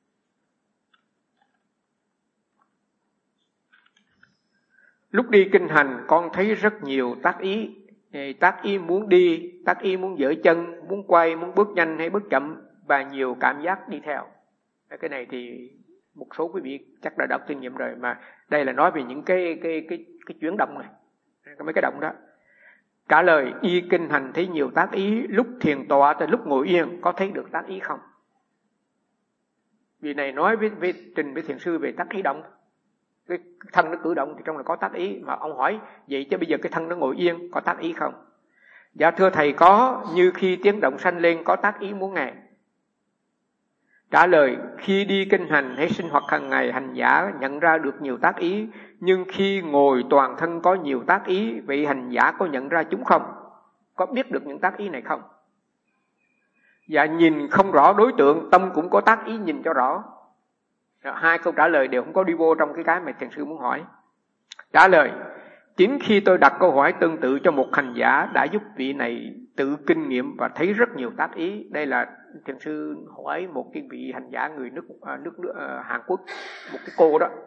Speaker 1: Lúc đi kinh hành con thấy rất nhiều tác ý. Tác ý muốn đi, tác ý muốn giở chân, muốn quay, muốn bước nhanh hay bước chậm, và nhiều cảm giác đi theo. Cái này thì một số quý vị chắc đã đọc kinh nghiệm rồi, mà đây là nói về những cái cái cái cái chuyển động này, mấy cái động đó. Trả lời, y kinh hành thấy nhiều tác ý, lúc thiền tọa tới lúc ngồi yên có thấy được tác ý không? Vì này nói với, với trình với thiền sư về tác ý động. Cái thân nó cử động thì trong là có tác ý, mà ông hỏi vậy chứ bây giờ cái thân nó ngồi yên có tác ý không? Dạ thưa Thầy, có, như khi tiếng động sanh lên có tác ý muốn nghe. Trả lời, khi đi kinh hành hay sinh hoạt hàng ngày, hành giả nhận ra được nhiều tác ý, nhưng khi ngồi toàn thân có nhiều tác ý, vậy hành giả có nhận ra chúng không? Có biết được những tác ý này không? Dạ nhìn không rõ đối tượng, tâm cũng có tác ý nhìn cho rõ. Hai câu trả lời đều không có đi vô trong cái cái mà thiền sư muốn hỏi. Trả lời, chính khi tôi đặt câu hỏi tương tự cho một hành giả đã giúp vị này tự kinh nghiệm và thấy rất nhiều tác ý. Đây là thiền sư hỏi một cái vị hành giả người nước nước, nước uh, Hàn Quốc, một cái cô đó.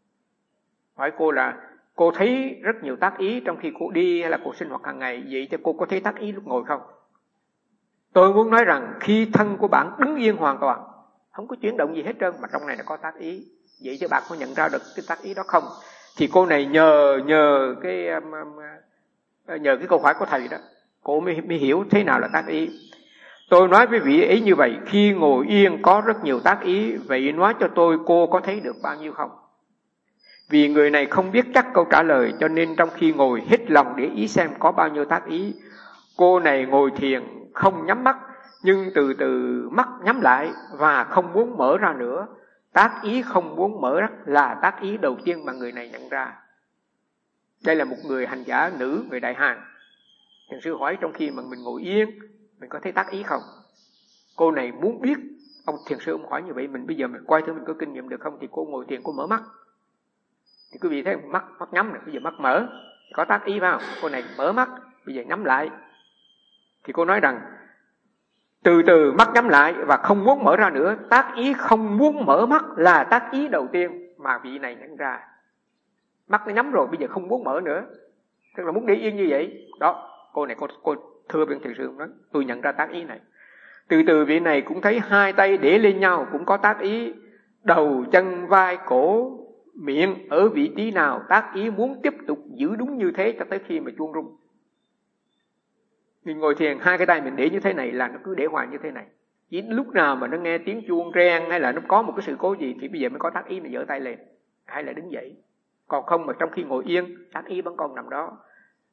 Speaker 1: Hỏi cô là cô thấy rất nhiều tác ý trong khi cô đi hay là cô sinh hoạt hàng ngày, vậy cho cô có thấy tác ý lúc ngồi không? Tôi muốn nói rằng khi thân của bạn đứng yên hoàn toàn, không có chuyển động gì hết trơn, mà trong này nó có tác ý, vậy chứ bạn có nhận ra được cái tác ý đó không? Thì cô này nhờ nhờ cái um, nhờ cái câu hỏi của thầy đó, cô mới, mới hiểu thế nào là tác ý. Tôi nói với vị ấy như vậy, khi ngồi yên có rất nhiều tác ý, vậy nói cho tôi cô có thấy được bao nhiêu không? Vì người này không biết chắc câu trả lời, cho nên trong khi ngồi hết lòng để ý xem có bao nhiêu tác ý. Cô này ngồi thiền không nhắm mắt, nhưng từ từ mắt nhắm lại và không muốn mở ra nữa. Tác ý không muốn mở ra là tác ý đầu tiên mà người này nhận ra. Đây là một người hành giả nữ người Đại Hàn. Thiền sư hỏi trong khi mà mình ngồi yên, mình có thấy tác ý không? Cô này muốn biết. Ông thiền sư ông hỏi như vậy, mình bây giờ mình quay thử mình có kinh nghiệm được không? Thì cô ngồi thiền, cô mở mắt. Thì quý vị thấy mắt mắt nhắm này, bây giờ mắt mở, có tác ý vào. Cô này mở mắt, bây giờ nhắm lại. Thì cô nói rằng từ từ mắt nhắm lại và không muốn mở ra nữa. Tác ý không muốn mở mắt là tác ý đầu tiên mà vị này nhận ra. Mắt nó nhắm rồi, bây giờ không muốn mở nữa, tức là muốn để yên như vậy. Đó, cô này cô, cô thưa bên thiền sư nói, tôi nhận ra tác ý này. Từ từ vị này cũng thấy hai tay để lên nhau cũng có tác ý. Đầu, chân, vai, cổ, miệng ở vị trí nào tác ý muốn tiếp tục giữ đúng như thế cho tới khi mà chuông rung. Mình ngồi thiền hai cái tay mình để như thế này là nó cứ để hoài như thế này. Chỉ lúc nào mà nó nghe tiếng chuông reng hay là nó có một cái sự cố gì thì bây giờ mới có tác ý mà giơ tay lên hay là đứng dậy. Còn không mà trong khi ngồi yên tác ý vẫn còn nằm đó.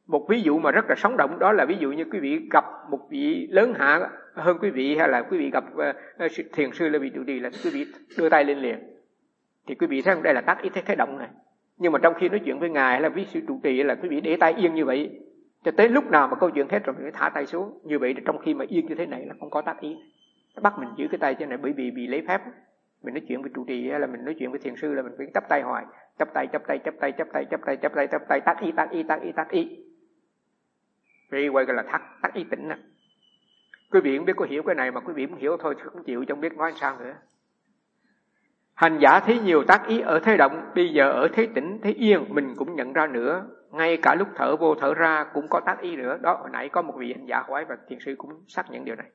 Speaker 1: Một ví dụ mà rất là sống động đó là ví dụ như quý vị gặp một vị lớn hạ hơn quý vị, hay là quý vị gặp uh, thiền sư là vị trụ trì, là quý vị đưa tay lên liền, thì quý vị thấy đây là tác ý thế thế động này. Nhưng mà trong khi nói chuyện với ngài hay là với sư trụ trì là quý vị để tay yên như vậy, cho tới lúc nào mà câu chuyện hết rồi mới thả tay xuống. Như vậy trong khi mà yên như thế này là không có tác ý. Nó bắt mình giữ cái tay trên này bởi vì bị lấy phép. Mình nói chuyện với trụ trì hay là mình nói chuyện với thiền sư là mình phải chắp tay hoài, chắp tay chắp tay chắp tay chắp tay chắp tay chắp tay chắp tay tác ý tác ý tác ý tác ý. Vì quay gọi là tác tác ý tỉnh á. Quý vị không biết có hiểu cái này mà quý vị không hiểu thôi, không chịu, chẳng biết nói sao nữa. Hành giả thấy nhiều tác ý ở thế động, bây giờ ở thế tĩnh, thế yên mình cũng nhận ra nữa. Ngay cả lúc thở vô thở ra cũng có tác ý nữa. Đó, hồi nãy có một vị hành giả hỏi và thiền sư cũng xác nhận điều này.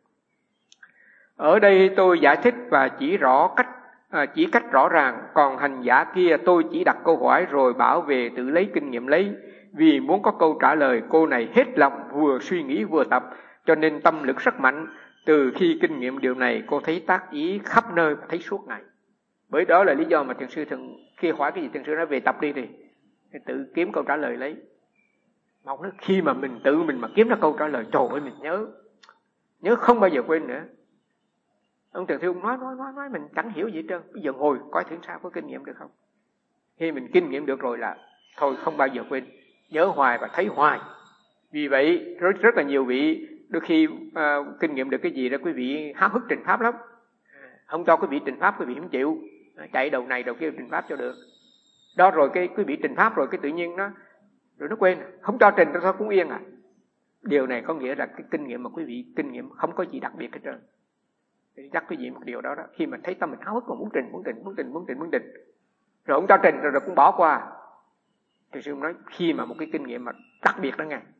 Speaker 1: Ở đây tôi giải thích và chỉ rõ cách à, chỉ cách rõ ràng, còn hành giả kia tôi chỉ đặt câu hỏi rồi bảo về tự lấy kinh nghiệm lấy. Vì muốn có câu trả lời, cô này hết lòng vừa suy nghĩ vừa tập, cho nên tâm lực rất mạnh. Từ khi kinh nghiệm điều này, cô thấy tác ý khắp nơi, thấy suốt ngày. Bởi đó là lý do mà thiền sư thường khi hỏi cái gì thiền sư nói về tập đi thì, thì tự kiếm câu trả lời lấy. Mà ông nói khi mà mình tự mình mà kiếm ra câu trả lời, trời ơi mình nhớ, nhớ không bao giờ quên nữa. Ông thiền sư ông nói nói nói nói mình chẳng hiểu gì hết trơn. Bây giờ ngồi coi thử sao, có kinh nghiệm được không? Khi mình kinh nghiệm được rồi là thôi không bao giờ quên, nhớ hoài và thấy hoài. Vì vậy rất rất là nhiều vị đôi khi uh, kinh nghiệm được cái gì đó quý vị háo hức trình pháp lắm, không cho quý vị trình pháp quý vị không chịu, chạy đầu này đầu kia trình pháp cho được. Đó rồi cái quý vị trình pháp rồi cái tự nhiên nó rồi nó quên, không cho trình thôi cũng yên à. Điều này có nghĩa là cái kinh nghiệm mà quý vị kinh nghiệm không có gì đặc biệt hết trơn. Thì chắc quý vị một điều đó đó, khi mình thấy tâm mình háo hức mà muốn trình muốn trình muốn trình muốn trình muốn trình rồi không cho trình rồi, rồi cũng bỏ qua. Thì sư nói khi mà một cái kinh nghiệm mà đặc biệt đó nghe,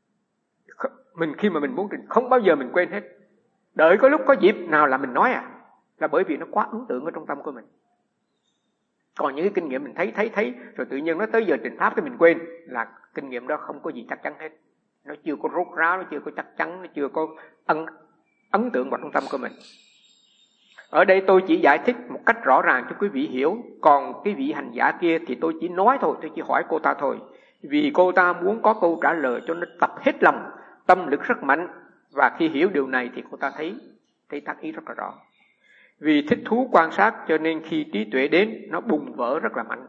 Speaker 1: mình khi mà mình muốn trình không bao giờ mình quên hết. Đợi có lúc có dịp nào là mình nói à, là bởi vì nó quá ấn tượng ở trong tâm của mình. Còn những cái kinh nghiệm mình thấy thấy thấy rồi tự nhiên nó tới giờ trình pháp thì mình quên, là kinh nghiệm đó không có gì chắc chắn hết. Nó chưa có rốt ráo, nó chưa có chắc chắn, nó chưa có ấn ấn tượng vào trong tâm của mình. Ở đây tôi chỉ giải thích một cách rõ ràng cho quý vị hiểu. Còn cái vị hành giả kia thì tôi chỉ nói thôi, tôi chỉ hỏi cô ta thôi. Vì cô ta muốn có câu trả lời cho nó tập hết lòng, tâm lực rất mạnh. Và khi hiểu điều này thì cô ta thấy thấy tác ý rất là rõ. Vì thích thú quan sát cho nên khi trí tuệ đến nó bùng vỡ rất là mạnh.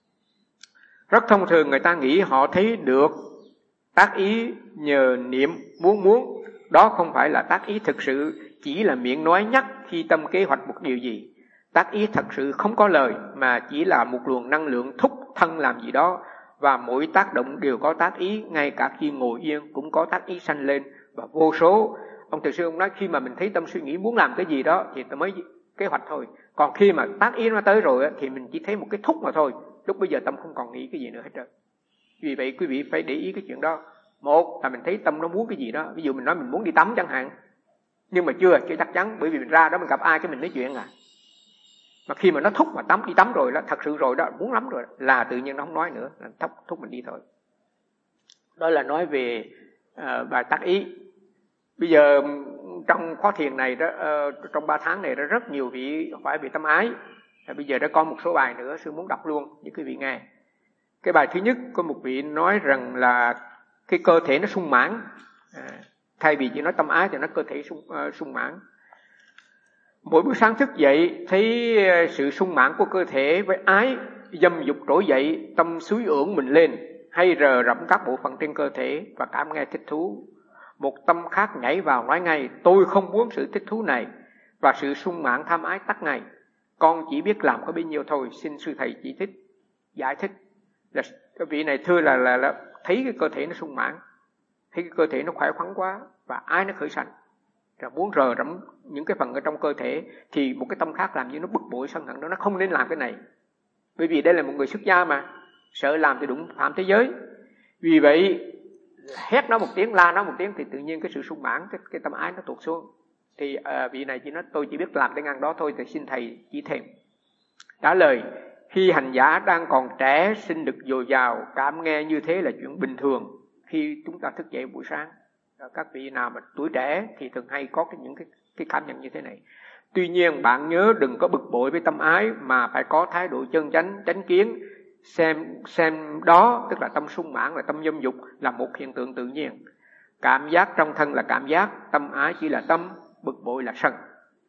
Speaker 1: Rất thông thường người ta nghĩ họ thấy được tác ý nhờ niệm muốn muốn. Đó không phải là tác ý thực sự, chỉ là miệng nói nhắc khi tâm kế hoạch một điều gì. Tác ý thật sự không có lời mà chỉ là một luồng năng lượng thúc thân làm gì đó. Và mỗi tác động đều có tác ý, ngay cả khi ngồi yên cũng có tác ý sanh lên và vô số. Ông thiền sư ông nói khi mà mình thấy tâm suy nghĩ muốn làm cái gì đó thì ta mới kế hoạch thôi. Còn khi mà tác ý nó tới rồi thì mình chỉ thấy một cái thúc mà thôi. Lúc bây giờ tâm không còn nghĩ cái gì nữa hết trơn. Vì vậy quý vị phải để ý cái chuyện đó. Một là mình thấy tâm nó muốn cái gì đó. Ví dụ mình nói mình muốn đi tắm chẳng hạn, nhưng mà chưa, chưa chắc chắn. Bởi vì mình ra đó mình gặp ai cái mình nói chuyện à. Mà khi mà nó thúc mà tắm đi tắm rồi đó, thật sự rồi đó, muốn lắm rồi đó, là tự nhiên nó không nói nữa, là thúc, thúc mình đi thôi. Đó là nói về uh, bài tác ý. Bây giờ trong khóa thiền này đó, uh, trong ba tháng này đó, rất nhiều vị hỏi về tâm ái. Và bây giờ đã có một số bài nữa sư muốn đọc luôn với quý vị nghe. Cái bài thứ nhất có một vị nói rằng là cái cơ thể nó sung mãn, à, thay vì chỉ nói tâm ái thì nó cơ thể sung, uh, sung mãn. Mỗi buổi sáng thức dậy thấy sự sung mãn của cơ thể với ái dâm dục trỗi dậy, tâm xúi ưỡn mình lên hay rờ rẫm các bộ phận trên cơ thể và cảm nghe thích thú. Một tâm khác nhảy vào nói ngay tôi không muốn sự thích thú này, và sự sung mãn tham ái tắt ngay. Con chỉ biết làm có bấy nhiêu thôi, xin sư thầy chỉ thích giải thích. Là cái vị này thưa là, là là thấy cái cơ thể nó sung mãn, thấy cái cơ thể nó khỏe khoắn quá và ái nó khởi sanh, rồi muốn rờ rẫm những cái phần ở trong cơ thể, thì một cái tâm khác làm như nó bực bội sân hận đó, nó không nên làm cái này. Bởi vì đây là một người xuất gia mà, sợ làm thì đụng phạm thế giới. Vì vậy hét nó một tiếng, la nó một tiếng thì tự nhiên cái sự sung mãn, cái, cái tâm ái nó tụt xuống. Thì uh, vị này chỉ nói tôi chỉ biết làm cái ngang đó thôi, thì xin thầy chỉ thêm. Trả lời, khi hành giả đang còn trẻ, sinh lực dồi dào, cảm nghe như thế là chuyện bình thường khi chúng ta thức dậy buổi sáng. Các vị nào mà tuổi trẻ thì thường hay có cái, những cái, cái cảm nhận như thế này. Tuy nhiên bạn nhớ đừng có bực bội với tâm ái, mà phải có thái độ chân chánh, chánh kiến. xem xem đó tức là tâm sung mãn, là tâm dâm dục, là một hiện tượng tự nhiên. Cảm giác trong thân là cảm giác, tâm ái chỉ là tâm, bực bội là sân.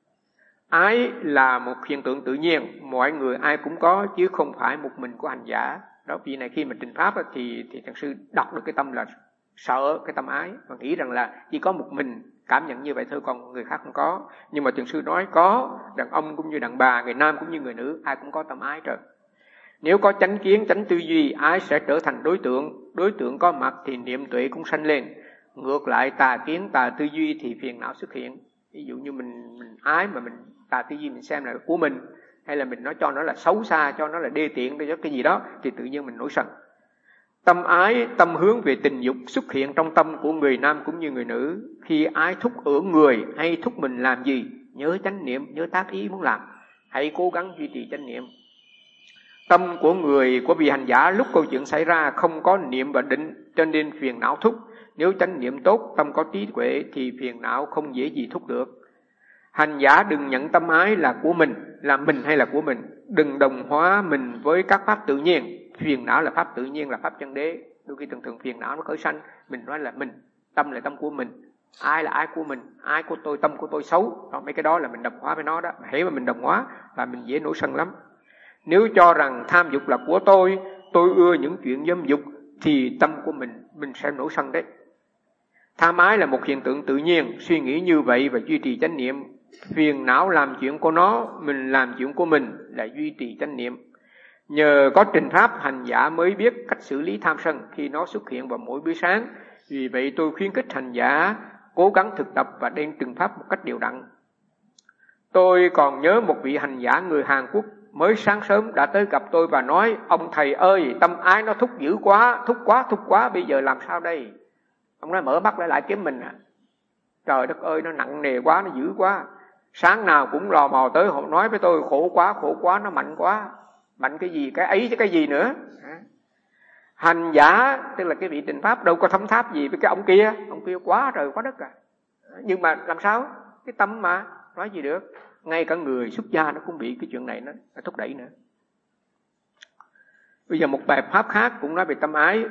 Speaker 1: Ái là một hiện tượng tự nhiên, mọi người ai cũng có chứ không phải một mình của hành giả. Đó, vì này khi mình trình pháp thì thì thiền sư đọc được cái tâm là sợ cái tâm ái và nghĩ rằng là chỉ có một mình cảm nhận như vậy thôi, còn người khác không có. Nhưng mà thiền sư nói có, đàn ông cũng như đàn bà, người nam cũng như người nữ, ai cũng có tâm ái rồi. Nếu có chánh kiến, chánh tư duy, ái sẽ trở thành đối tượng. Đối tượng có mặt thì niệm tuệ cũng sanh lên. Ngược lại tà kiến, tà tư duy thì phiền não xuất hiện. Ví dụ như mình, mình ái mà mình tà tư duy mình xem là của mình, hay là mình nói cho nó là xấu xa, cho nó là đê tiện, cho cái gì đó, thì tự nhiên mình nổi sân. Tâm ái, tâm hướng về tình dục xuất hiện trong tâm của người nam cũng như người nữ. Khi ái thúc ở người hay thúc mình làm gì, nhớ chánh niệm, nhớ tác ý muốn làm, hãy cố gắng duy trì chánh niệm. Tâm của người, của vị hành giả lúc câu chuyện xảy ra không có niệm và định, cho nên phiền não thúc. Nếu chánh niệm tốt, tâm có trí tuệ thì phiền não không dễ gì thúc được. Hành giả đừng nhận tâm ái là của mình, là mình hay là của mình. Đừng đồng hóa mình với các pháp tự nhiên. Phiền não là pháp tự nhiên, là pháp chân đế. Đôi khi thường thường phiền não nó khởi sanh, mình nói là mình, tâm là tâm của mình, ai là ai của mình, ai của tôi, tâm của tôi xấu. Đó, mấy cái đó là mình đồng hóa với nó đó. Hễ mà mình đồng hóa là mình dễ nổi sân lắm. Nếu cho rằng tham dục là của tôi, tôi ưa những chuyện dâm dục, thì tâm của mình, mình sẽ nổi sân đấy. Tham ái là một hiện tượng tự nhiên, suy nghĩ như vậy và duy trì chánh niệm. Phiền não làm chuyện của nó, mình làm chuyện của mình là duy trì chánh niệm. Nhờ có trình pháp, hành giả mới biết cách xử lý tham sân khi nó xuất hiện vào mỗi buổi sáng. Vì vậy tôi khuyến khích hành giả cố gắng thực tập và đem trình pháp một cách đều đặn. Tôi còn nhớ một vị hành giả người Hàn Quốc mới sáng sớm đã tới gặp tôi và nói: ông thầy ơi, tâm ái nó thúc dữ quá, thúc quá, thúc quá, bây giờ làm sao đây? Ông nói mở mắt lại lại kiếm mình à. Trời đất ơi, nó nặng nề quá, nó dữ quá. Sáng nào cũng lò mò tới họ nói với tôi: khổ quá, khổ quá, nó mạnh quá. Mạnh cái gì, cái ấy chứ cái gì nữa. Hành giả, tức là cái vị trình pháp đâu có thấm tháp gì với cái ông kia. Ông kia quá trời quá đất à. Nhưng mà làm sao? Cái tâm mà, nói gì được. Ngay cả người xuất gia nó cũng bị cái chuyện này nó, nó thúc đẩy nữa. Bây giờ một bài pháp khác cũng nói về tâm ái.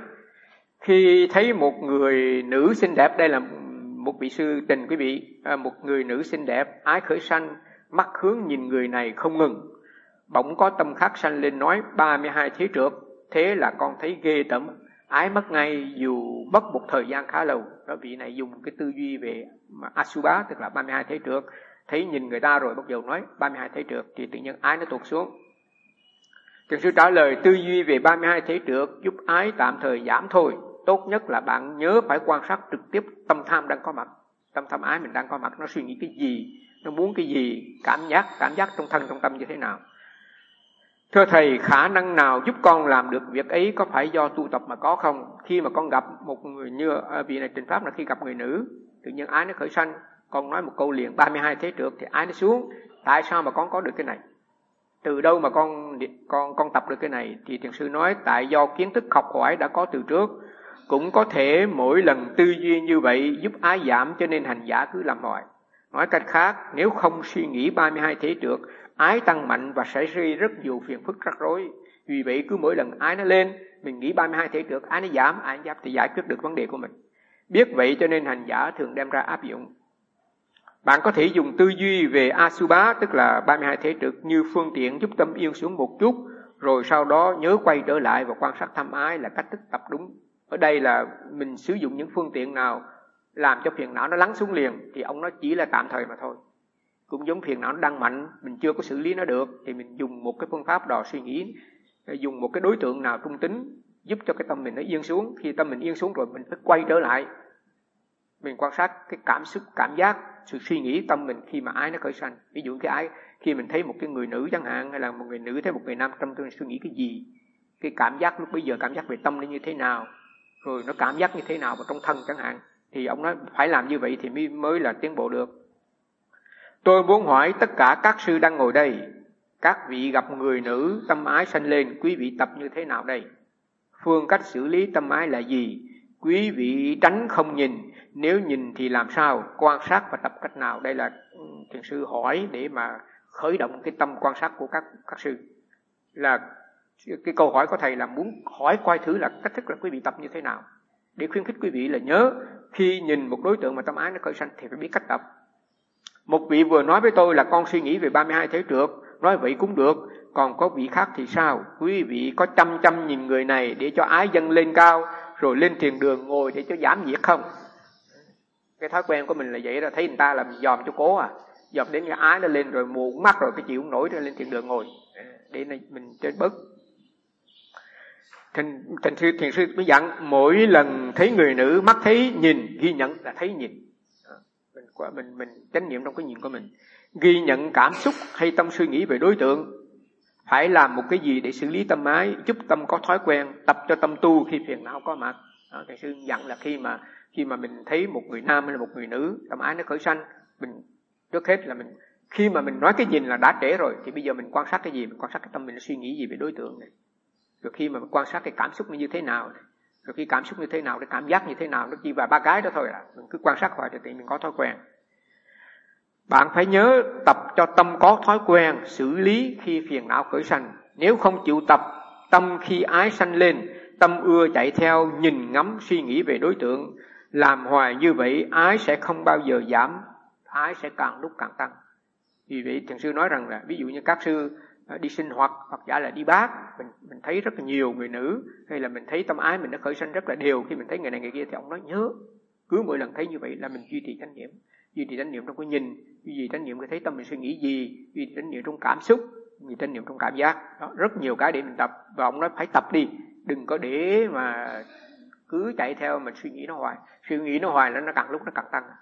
Speaker 1: Khi thấy một người nữ xinh đẹp, đây là một vị sư trình quý vị, một người nữ xinh đẹp, ái khởi sanh, mắt hướng nhìn người này không ngừng. Bỗng có tâm khác sanh lên nói: ba mươi hai thế trượt, thế là con thấy ghê tởm, ái mất ngay dù mất một thời gian khá lâu. Đó, vị này dùng cái tư duy về Asubha, tức là ba mươi hai thế trượt. Thấy nhìn người ta rồi bắt đầu nói ba mươi hai thế trượt thì tự nhiên ái nó tụt xuống. Thiền sư trả lời: tư duy về ba mươi hai thế trượt giúp ái tạm thời giảm thôi. Tốt nhất là bạn nhớ phải quan sát trực tiếp tâm tham đang có mặt. Tâm tham ái mình đang có mặt, nó suy nghĩ cái gì, nó muốn cái gì, cảm giác, cảm giác trong thân trong tâm như thế nào. Thưa thầy, khả năng nào giúp con làm được việc ấy, có phải do tu tập mà có không? Khi mà con gặp một người như vị này trình pháp là khi gặp người nữ, tự nhiên ái nó khởi sanh, con nói một câu liền ba mươi hai thế trượt thì ái nó xuống. Tại sao mà con có được cái này? Từ đâu mà con con con tập được cái này? Thì thiền sư nói tại do kiến thức học hỏi đã có từ trước. Cũng có thể mỗi lần tư duy như vậy giúp ái giảm, cho nên hành giả cứ làm hoài. Nói cách khác, nếu không suy nghĩ ba mươi hai thế trượt, ái tăng mạnh và sẽ gây rất nhiều phiền phức rắc rối. Vì vậy cứ mỗi lần ái nó lên, mình nghĩ ba mươi hai thế trượt, ái nó giảm, ái nó giảm thì giải quyết được vấn đề của mình. Biết vậy cho nên hành giả thường đem ra áp dụng. Bạn có thể dùng tư duy về Asubha, tức là ba mươi hai thế trượt, như phương tiện giúp tâm yên xuống một chút, rồi sau đó nhớ quay trở lại và quan sát tham ái là cách thức tập đúng. Ở đây là mình sử dụng những phương tiện nào làm cho phiền não nó lắng xuống liền, thì ông nói chỉ là tạm thời mà thôi. Cũng giống phiền não nó đang mạnh, mình chưa có xử lý nó được, thì mình dùng một cái phương pháp đò suy nghĩ, dùng một cái đối tượng nào trung tính giúp cho cái tâm mình nó yên xuống. Khi tâm mình yên xuống rồi mình phải quay trở lại, mình quan sát cái cảm xúc, cảm giác, sự suy nghĩ tâm mình khi mà ái nó khởi sanh. Ví dụ cái ái, khi mình thấy một cái người nữ chẳng hạn, hay là một người nữ thấy một người nam, tâm tôi suy nghĩ cái gì, cái cảm giác lúc bây giờ cảm giác về tâm nó như thế nào, rồi nó cảm giác như thế nào vào trong thân chẳng hạn, thì ông nói phải làm như vậy thì mới, mới là tiến bộ được. Tôi muốn hỏi tất cả các sư đang ngồi đây, các vị gặp người nữ tâm ái sanh lên, quý vị tập như thế nào đây? Phương cách xử lý tâm ái là gì? Quý vị tránh không nhìn, nếu nhìn thì làm sao? Quan sát và tập cách nào? Đây là thiền sư hỏi để mà khởi động cái tâm quan sát của các các sư. Là Cái câu hỏi của thầy là muốn hỏi coi thử là cách thức là quý vị tập như thế nào, để khuyến khích quý vị là nhớ khi nhìn một đối tượng mà tâm ái nó khởi sanh thì phải biết cách tập. Một vị vừa nói với tôi là con suy nghĩ về ba mươi hai thế trượt, nói vậy cũng được, còn có vị khác thì sao? Quý vị có chăm chăm nhìn người này để cho ái dâng lên cao, rồi lên thiền đường ngồi để cho giảm nhiệt không? Cái thói quen của mình là vậy đó, thấy người ta làm dòm cho cố à, dòm đến cái ái nó lên rồi mù mắt rồi cái chịu không nổi rồi lên thiền đường ngồi để mình trên bớt. Thành, thành sư thiền sư mới dặn mỗi lần thấy người nữ mắt thấy nhìn, ghi nhận là thấy nhìn. Mình mình mình chánh niệm trong cái nhìn của mình, ghi nhận cảm xúc hay tâm suy nghĩ về đối tượng, phải làm một cái gì để xử lý tâm ái, giúp tâm có thói quen, tập cho tâm tu khi phiền não có mặt. Đó, thiền sư dặn là khi mà khi mà mình thấy một người nam hay là một người nữ tâm ái nó khởi sanh, mình trước hết là mình khi mà mình nói cái nhìn là đã trễ rồi, thì bây giờ mình quan sát cái gì? Mình quan sát cái tâm mình suy nghĩ gì về đối tượng này. Rồi khi mà mình quan sát cái cảm xúc nó như thế nào này. Rồi khi cảm xúc như thế nào, cái cảm giác như thế nào, nó chỉ vài ba cái đó thôi à. Mình cứ quan sát hoài thì mình có thói quen. Bạn phải nhớ tập cho tâm có thói quen xử lý khi phiền não khởi sanh. Nếu không chịu tập, tâm khi ái sanh lên, tâm ưa chạy theo nhìn ngắm suy nghĩ về đối tượng, làm hoài như vậy ái sẽ không bao giờ giảm, ái sẽ càng lúc càng tăng. Vì vậy thiền sư nói rằng là ví dụ như các sư đi sinh hoạt hoặc giả là đi bát, mình mình thấy rất là nhiều người nữ, hay là mình thấy tâm ái mình nó khởi sanh rất là đều, khi mình thấy người này người kia thì ông nói nhớ, cứ mỗi lần thấy như vậy là mình duy trì chánh niệm, duy trì chánh niệm trong cái nhìn, duy trì chánh niệm cái thấy tâm mình suy nghĩ gì, duy trì chánh niệm trong cảm xúc, duy trì chánh niệm trong cảm giác. Đó, rất nhiều cái để mình tập, và ông nói phải tập đi, đừng có để mà cứ chạy theo mình suy nghĩ nó hoài, suy nghĩ nó hoài là nó càng lúc nó càng tăng.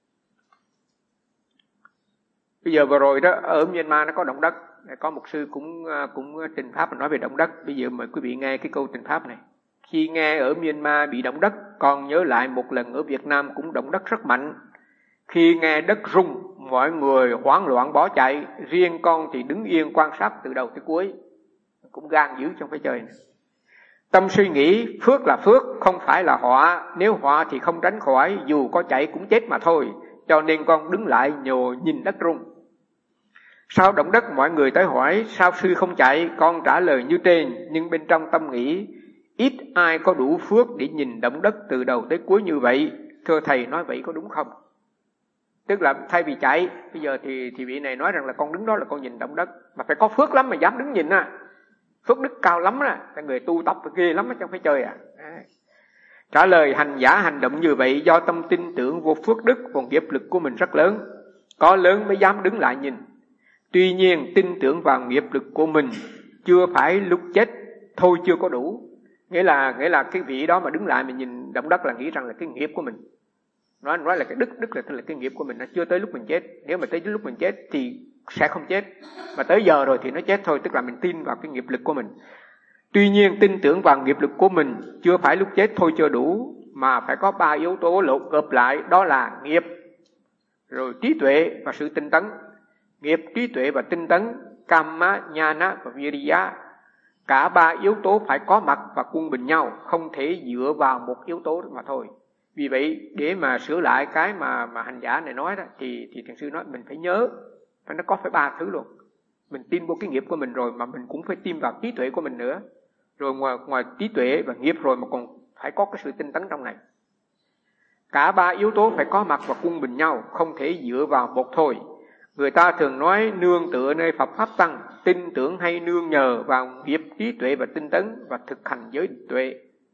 Speaker 1: Bây giờ vừa rồi đó ở Myanmar nó có động đất, có một sư cũng cũng trình pháp nói về động đất. Bây giờ mời quý vị nghe cái câu trình pháp này. Khi nghe ở Myanmar bị động đất, con nhớ lại một lần ở Việt Nam cũng động đất rất mạnh. Khi nghe đất rung, mọi người hoảng loạn bỏ chạy, riêng con thì đứng yên quan sát từ đầu tới cuối. Cũng gan dữ trong cái trời này. Tâm suy nghĩ phước là phước, không phải là họa. Nếu họa thì không tránh khỏi, dù có chạy cũng chết mà thôi. Cho nên con đứng lại nhồi nhìn đất rung. Sau động đất mọi người tới hỏi sao sư không chạy, con trả lời như trên, nhưng bên trong tâm nghĩ ít ai có đủ phước để nhìn động đất từ đầu tới cuối như vậy. Thưa thầy nói vậy có đúng không? Tức là thay vì chạy, bây giờ thì thì vị này nói rằng là con đứng đó là con nhìn động đất, mà phải có phước lắm mà dám đứng nhìn à. Phước đức cao lắm á, người tu tập ghê lắm á, chẳng phải chơi à. à. Trả lời hành giả hành động như vậy do tâm tin tưởng vô phước đức, còn nghiệp lực của mình rất lớn, có lớn mới dám đứng lại nhìn. Tuy nhiên tin tưởng vào nghiệp lực của mình chưa phải lúc chết thôi chưa có đủ. Nghĩa là nghĩa là cái vị đó mà đứng lại mình nhìn động đất là nghĩ rằng là cái nghiệp của mình. Nói nói là cái đức đức là là cái nghiệp của mình, nó chưa tới lúc mình chết. Nếu mà tới lúc mình chết thì sẽ không chết, mà tới giờ rồi thì nó chết thôi, tức là mình tin vào cái nghiệp lực của mình. Tuy nhiên tin tưởng vào nghiệp lực của mình chưa phải lúc chết thôi chưa đủ, mà phải có ba yếu tố lột gộp lại, đó là nghiệp, rồi trí tuệ và sự tinh tấn. Nghiệp, trí tuệ và tinh tấn, Kamma, Nhana và Viriya, cả ba yếu tố phải có mặt và quân bình nhau, không thể dựa vào một yếu tố mà thôi. Vì vậy để mà sửa lại cái mà mà hành giả này nói đó, thì thì thiền sư nói mình phải nhớ, phải nó có phải ba thứ luôn. Mình tin vô cái nghiệp của mình rồi mà mình cũng phải tin vào trí tuệ của mình nữa. Rồi ngoài ngoài trí tuệ và nghiệp rồi mà còn phải có cái sự tinh tấn trong này. Cả ba yếu tố phải có mặt và quân bình nhau, không thể dựa vào một thôi. Người ta thường nói nương tựa nơi Phật Pháp Tăng, tin tưởng hay nương nhờ vào nghiệp trí tuệ và tinh tấn và thực hành giới tuệ.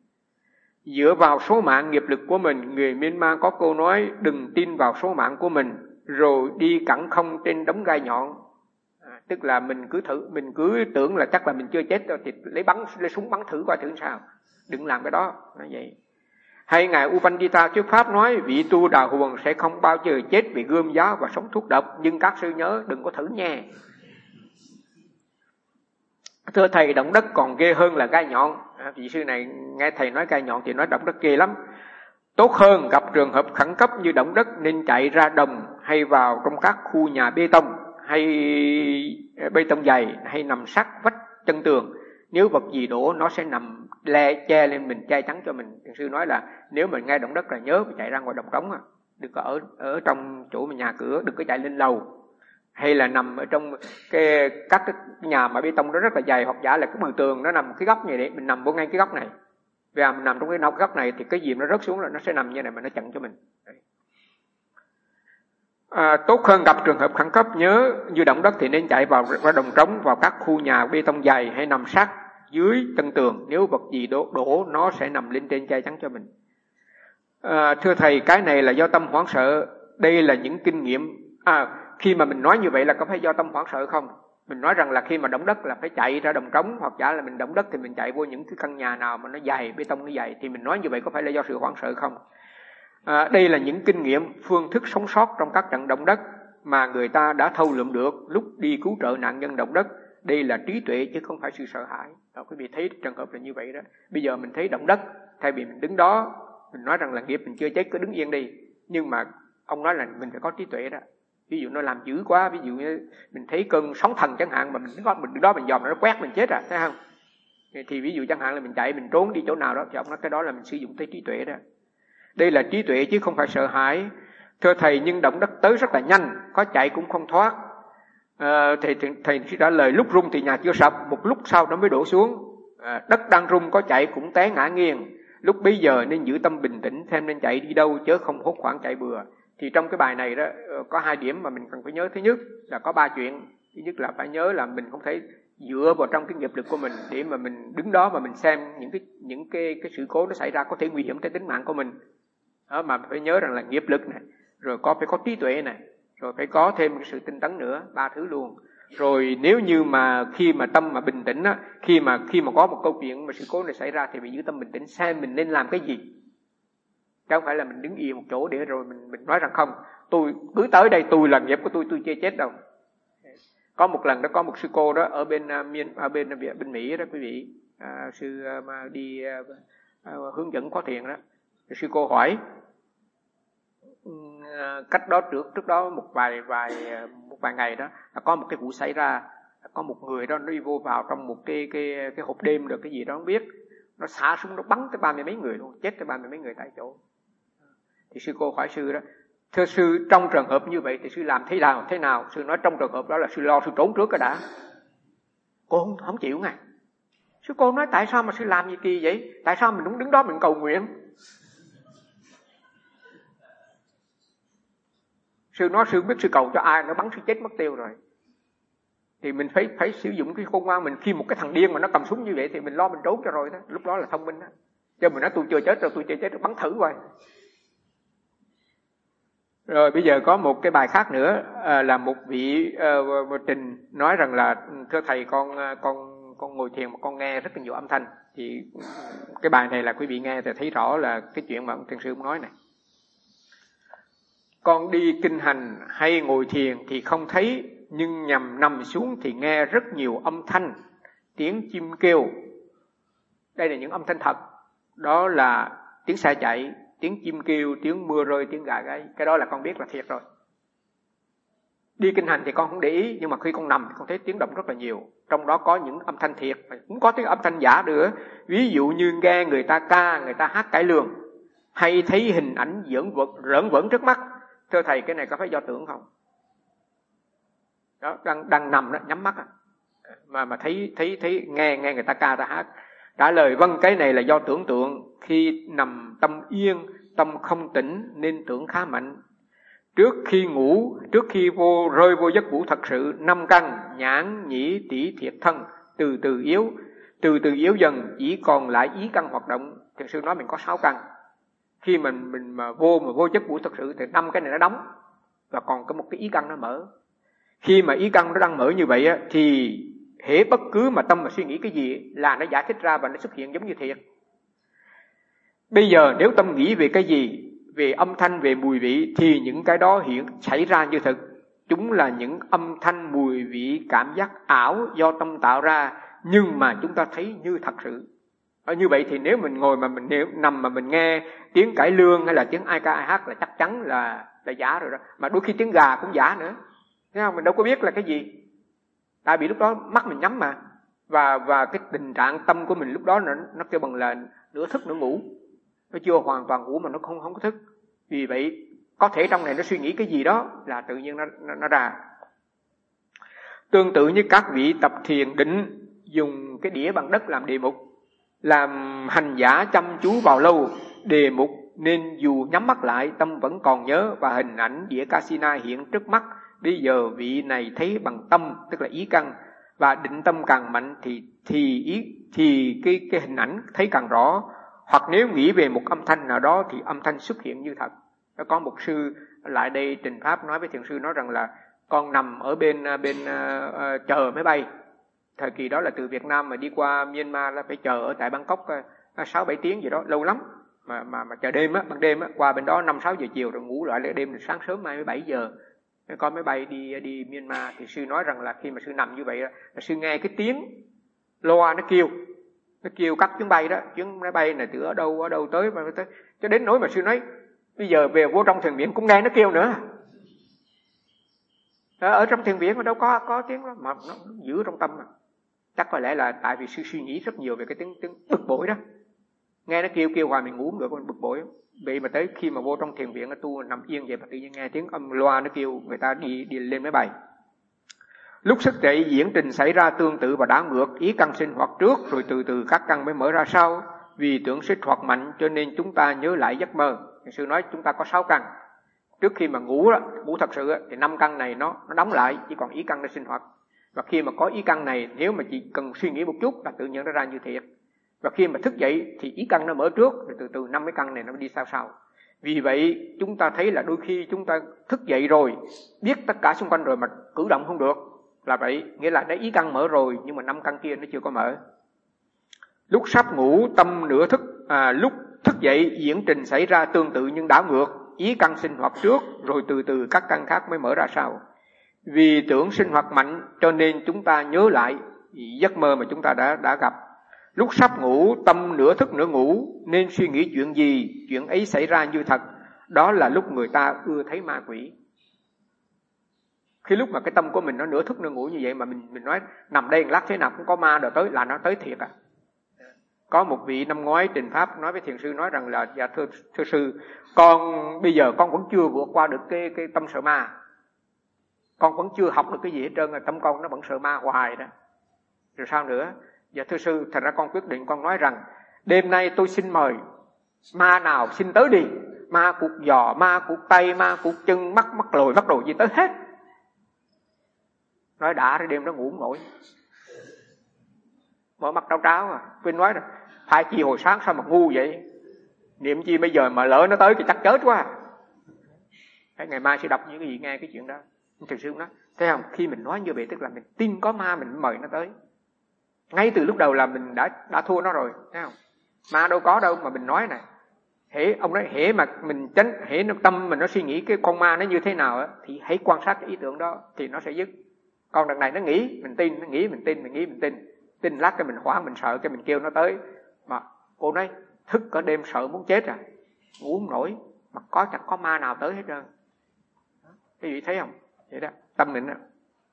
Speaker 1: Dựa vào số mạng nghiệp lực của mình, người Myanmar có câu nói đừng tin vào số mạng của mình rồi đi cẳng không trên đống gai nhọn. À, tức là mình cứ thử, mình cứ tưởng là chắc là mình chưa chết rồi thì lấy bắn lấy súng bắn thử coi thử sao. Đừng làm cái đó, nói vậy. Hay ngài Upandita thuyết pháp nói vị tu đà huồng sẽ không bao giờ chết vì gươm giáo và sống thuốc độc, nhưng các sư nhớ đừng có thử nha. Thưa thầy, động đất còn ghê hơn là gai nhọn. À, vị sư này nghe thầy nói gai nhọn thì nói động đất ghê lắm. Tốt hơn gặp trường hợp khẩn cấp như động đất nên chạy ra đồng hay vào trong các khu nhà bê tông hay bê tông dày, hay nằm sát vách chân tường. Nếu vật gì đổ nó sẽ nằm le che lên mình, che chắn cho mình. Thiền sư nói là nếu mình nghe động đất là nhớ phải chạy ra ngoài đồng trống, à. Đừng có ở ở trong chỗ mà nhà cửa, đừng có chạy lên lầu. hay là nằm ở trong cái các cái nhà mà bê tông nó rất là dày, hoặc giả là cái bờ tường nó nằm cái góc như vậy, mình nằm vô ngay cái góc này, và mình nằm trong cái góc này thì cái gì nó rớt xuống là nó sẽ nằm như này mà nó chặn cho mình. À, tốt hơn gặp trường hợp khẩn cấp, nhớ như động đất thì nên chạy vào ra đồng trống, vào các khu nhà bê tông dày, hay nằm sát dưới chân tường, nếu vật gì đổ, đổ nó sẽ nằm lên trên che chắn cho mình. À, thưa thầy, cái này là do tâm hoảng sợ, đây là những kinh nghiệm. À, khi mà mình nói như vậy là có phải do tâm hoảng sợ không? Mình nói rằng là khi mà động đất là phải chạy ra đồng trống, hoặc giả là mình động đất thì mình chạy vô những cái căn nhà nào mà nó dày, bê tông nó dày, thì mình nói như vậy có phải là do sự hoảng sợ không? À, đây là những kinh nghiệm, phương thức sống sót trong các trận động đất mà người ta đã thâu lượm được lúc đi cứu trợ nạn nhân động đất. Đây là trí tuệ chứ không phải sự sợ hãi. Đó, quý vị thấy trường hợp là như vậy đó. Bây giờ mình thấy động đất, thay vì mình đứng đó mình nói rằng là nghiệp mình chưa chết, cứ đứng yên đi, nhưng mà ông nói là mình phải có trí tuệ đó. Ví dụ nó làm dữ quá, ví dụ như mình thấy cơn sóng thần chẳng hạn, mà mình đứng đó mình, đứng đó, mình dòm nó quét mình chết à, thấy không? Thì ví dụ chẳng hạn là mình chạy, mình trốn đi chỗ nào đó, thì ông nói cái đó là mình sử dụng tới trí tuệ đó. Đây là trí tuệ chứ không phải sợ hãi. Thưa thầy, nhưng động đất tới rất là nhanh, có chạy cũng không thoát. À, thầy, thầy, thầy trả lời lúc rung thì nhà chưa sập, một lúc sau nó mới đổ xuống. À, đất đang rung có chạy cũng té ngã nghiêng. Lúc bấy giờ nên giữ tâm bình tĩnh, xem nên chạy đi đâu chứ không hốt hoảng chạy bừa. Thì trong cái bài này đó có hai điểm mà mình cần phải nhớ. Thứ nhất là có ba chuyện. Thứ nhất là phải nhớ là mình không thể dựa vào trong cái nghiệp lực của mình để mà mình đứng đó mà mình xem những cái những cái cái sự cố nó xảy ra có thể nguy hiểm tới tính mạng của mình. Đó, mà phải nhớ rằng là nghiệp lực này, rồi có phải có trí tuệ này, rồi phải có thêm cái sự tinh tấn nữa, ba thứ luôn. Rồi nếu như mà khi mà tâm mà bình tĩnh á, khi mà khi mà có một câu chuyện mà sự cố này xảy ra thì mình giữ tâm bình tĩnh, xem mình nên làm cái gì. Chứ không phải là mình đứng yên một chỗ để rồi mình mình nói rằng không, tôi cứ tới đây, tôi là nghiệp của tôi, tôi chưa chết đâu. Có một lần đó có một sư cô đó ở bên miền ở bên bên Mỹ đó quý vị, à, sư mà đi à, hướng dẫn khóa thiền đó, sư cô hỏi cách đó trước trước đó một vài vài một vài ngày đó là có một cái vụ xảy ra, có một người đó nó đi vô vào trong một cái cái cái hộp đêm được cái gì đó không biết, nó xả súng nó bắn tới ba mươi mấy người luôn, chết tới ba mươi mấy người tại chỗ. Thì sư cô hỏi sư đó, thưa sư, trong trường hợp như vậy thì sư làm thế nào thế nào? Sư nói trong trường hợp đó là sư lo sư trốn trước cái đã. Cô không, không chịu ngay. Sư cô nói tại sao mà sư làm gì kỳ vậy? Tại sao mình không đứng đó mình cầu nguyện? Sư nói sư biết sư cầu cho ai, nó bắn sư chết mất tiêu rồi. Thì mình phải phải sử dụng cái khôn ngoan mình, khi một cái thằng điên mà nó cầm súng như vậy thì mình lo mình trốn cho rồi đó, lúc đó là thông minh đó. Chứ mình nói tôi chưa chết rồi, tôi chưa chết rồi, bắn thử coi. Rồi bây giờ có một cái bài khác nữa, à, là một vị uh, Trình nói rằng là thưa thầy, con con con ngồi thiền mà con nghe rất là nhiều âm thanh. Thì cái bài này là quý vị nghe thì thấy rõ là cái chuyện mà ông thiền sư ông nói này. Con đi kinh hành hay ngồi thiền thì không thấy, nhưng nhằm nằm xuống thì nghe rất nhiều âm thanh, tiếng chim kêu. Đây là những âm thanh thật. Đó là tiếng xe chạy, tiếng chim kêu, tiếng mưa rơi, tiếng gà gáy. Cái đó là con biết là thiệt rồi. Đi kinh hành thì con không để ý, nhưng mà khi con nằm thì con thấy tiếng động rất là nhiều. Trong đó có những âm thanh thiệt, cũng có tiếng âm thanh giả nữa. Ví dụ như nghe người ta ca, người ta hát cải lương, hay thấy hình ảnh giỡn vật, rợn vẩn trước mắt. Thưa thầy, cái này có phải do tưởng không? Đó, đang đang nằm đó, nhắm mắt đó, mà mà thấy thấy thấy nghe nghe người ta ca ta hát. Trả lời vâng, cái này là do tưởng tượng. Khi nằm tâm yên, tâm không tỉnh nên tưởng khá mạnh. Trước khi ngủ, trước khi vô rơi vô giấc ngủ thật sự, năm căn nhãn nhĩ tỷ thiệt thân từ từ yếu, từ từ yếu dần chỉ còn lại ý căn hoạt động. Thiền sư nói mình có sáu căn. Khi mình mình mà vô mà vô giấc ngủ thật sự thì năm cái này nó đóng, và còn có một cái ý căn nó mở. Khi mà ý căn nó đang mở như vậy á, thì hễ bất cứ mà tâm mà suy nghĩ cái gì là nó giải thích ra và nó xuất hiện giống như thiệt. Bây giờ nếu tâm nghĩ về cái gì, về âm thanh, về mùi vị, thì những cái đó hiện xảy ra như thực. Chúng là những âm thanh, mùi vị, cảm giác ảo do tâm tạo ra, nhưng mà chúng ta thấy như thật sự. Ở như vậy thì nếu mình ngồi mà mình nếu nằm mà mình nghe tiếng cải lương hay là tiếng ai ca ai hát là chắc chắn là là giả rồi đó. Mà đôi khi tiếng gà cũng giả nữa. Thấy không? Mình đâu có biết là cái gì. Tại vì lúc đó mắt mình nhắm mà. Và và cái tình trạng tâm của mình lúc đó nó, nó kêu bằng là nửa thức nửa ngủ. Nó chưa hoàn toàn ngủ mà nó không không có thức. Vì vậy có thể trong này nó suy nghĩ cái gì đó là tự nhiên nó nó, nó ra. Tương tự như các vị tập thiền định, dùng cái đĩa bằng đất làm đề mục, làm hành giả chăm chú vào lâu đề mục, nên dù nhắm mắt lại tâm vẫn còn nhớ, và hình ảnh đĩa casino hiện trước mắt. Bây giờ vị này thấy bằng tâm, tức là ý căn, và định tâm càng mạnh thì thì ý thì cái cái hình ảnh thấy càng rõ. Hoặc nếu nghĩ về một âm thanh nào đó thì âm thanh xuất hiện như thật. Có một sư lại đây trình pháp nói với thiền sư, nói rằng là con nằm ở bên bên uh, uh, chờ máy bay. Thời kỳ đó là từ Việt Nam mà đi qua Myanmar là phải chờ ở tại Bangkok sáu bảy tiếng gì đó, lâu lắm. Mà mà mà chờ đêm á, ban đêm á, qua bên đó năm sáu giờ chiều rồi ngủ lại, lại đêm đến sáng sớm mai bảy giờ có máy bay đi đi Myanmar. Thì sư nói rằng là khi mà sư nằm như vậy là sư nghe cái tiếng loa nó kêu, nó kêu các chuyến bay đó, chuyến máy bay này từ ở đâu ở đâu tới mà tới, cho đến nỗi mà sư nói bây giờ về vô trong thiền viện cũng nghe nó kêu nữa. Ở trong thiền viện mà đâu có có tiếng đó, mà nó giữ trong tâm mà. Chắc có lẽ là tại vì sư suy nghĩ rất nhiều về cái tiếng tiếng bực bội đó, nghe nó kêu kêu hoài mình ngủ không được, mình bực bội. Vậy mà tới khi mà vô trong thiền viện tu nằm yên vậy mà tự nhiên nghe tiếng âm loa nó kêu người ta đi đi lên máy bay. Lúc thức dậy diễn trình xảy ra tương tự và đảo ngược, ý căn sinh hoạt trước rồi từ từ các căn mới mở ra sau. Vì tưởng sinh hoạt mạnh cho nên chúng ta nhớ lại giấc mơ. Sư nói chúng ta có sáu căn. Trước khi mà ngủ đó, ngủ thật sự thì năm căn này nó nó đóng lại, chỉ còn ý căn nó sinh hoạt. Và khi mà có ý căn này, nếu mà chỉ cần suy nghĩ một chút là tự nhiên nó ra như thiệt. Và khi mà thức dậy thì ý căn nó mở trước, rồi từ từ năm cái căn này nó đi sau sau. Vì vậy chúng ta thấy là đôi khi chúng ta thức dậy rồi, biết tất cả xung quanh rồi mà cử động không được, là vậy. Nghĩa là đã ý căn mở rồi nhưng mà năm căn kia nó chưa có mở. Lúc sắp ngủ tâm nửa thức, à, lúc thức dậy diễn trình xảy ra tương tự nhưng đảo ngược, ý căn sinh hoạt trước rồi từ từ các căn khác mới mở ra sau. Vì tưởng sinh hoạt mạnh cho nên chúng ta nhớ lại giấc mơ mà chúng ta đã đã gặp. Lúc sắp ngủ tâm nửa thức nửa ngủ nên suy nghĩ chuyện gì, chuyện ấy xảy ra như thật. Đó là lúc người ta ưa thấy ma quỷ. Khi lúc mà cái tâm của mình nó nửa thức nửa ngủ như vậy mà mình mình nói nằm đây một lát thế nào cũng có ma rồi tới, là nó tới thiệt à. Có một vị năm ngoái trình pháp nói với thiền sư, nói rằng là dạ thưa, thưa sư, con bây giờ con vẫn chưa vượt qua được cái cái tâm sợ ma. Con vẫn chưa học được cái gì hết trơn, tâm con nó vẫn sợ ma hoài đó. Rồi sao nữa? Dạ thưa sư, thật ra con quyết định con nói rằng đêm nay tôi xin mời ma nào xin tới đi. Ma cụt giò, ma cụt tay, ma cụt chân, mắt mắt lồi, mắt đồ gì tới hết. Nói đã rồi đêm đó ngủ không nổi. Mở mắt tráo tráo à. Quên nói rồi, phải chi hồi sáng sao mà ngu vậy. Niệm chi bây giờ mà lỡ nó tới thì chắc chết quá. Cái ngày mai sẽ đọc những cái gì nghe cái chuyện đó. Thực sự nói, thấy không? Khi mình nói như vậy tức là mình tin có ma mình mời nó tới. Ngay từ lúc đầu là mình đã đã thua nó rồi, thấy không? Ma đâu có đâu mà mình nói này. Hễ ông nói hễ mà mình tránh, hễ nó tâm mình nó suy nghĩ cái con ma nó như thế nào á, thì hãy quan sát cái ý tưởng đó thì nó sẽ dứt. Còn đằng này nó nghĩ, mình tin, nó nghĩ mình tin, mình nghĩ mình tin. Tin lát cái mình hoảng, mình sợ cái mình kêu nó tới. Mà cô nói thức cả đêm sợ muốn chết à, ngủ không nổi, mà có chẳng có ma nào tới hết trơn. Quý vị thấy không? Vậy đó, tâm mình đó.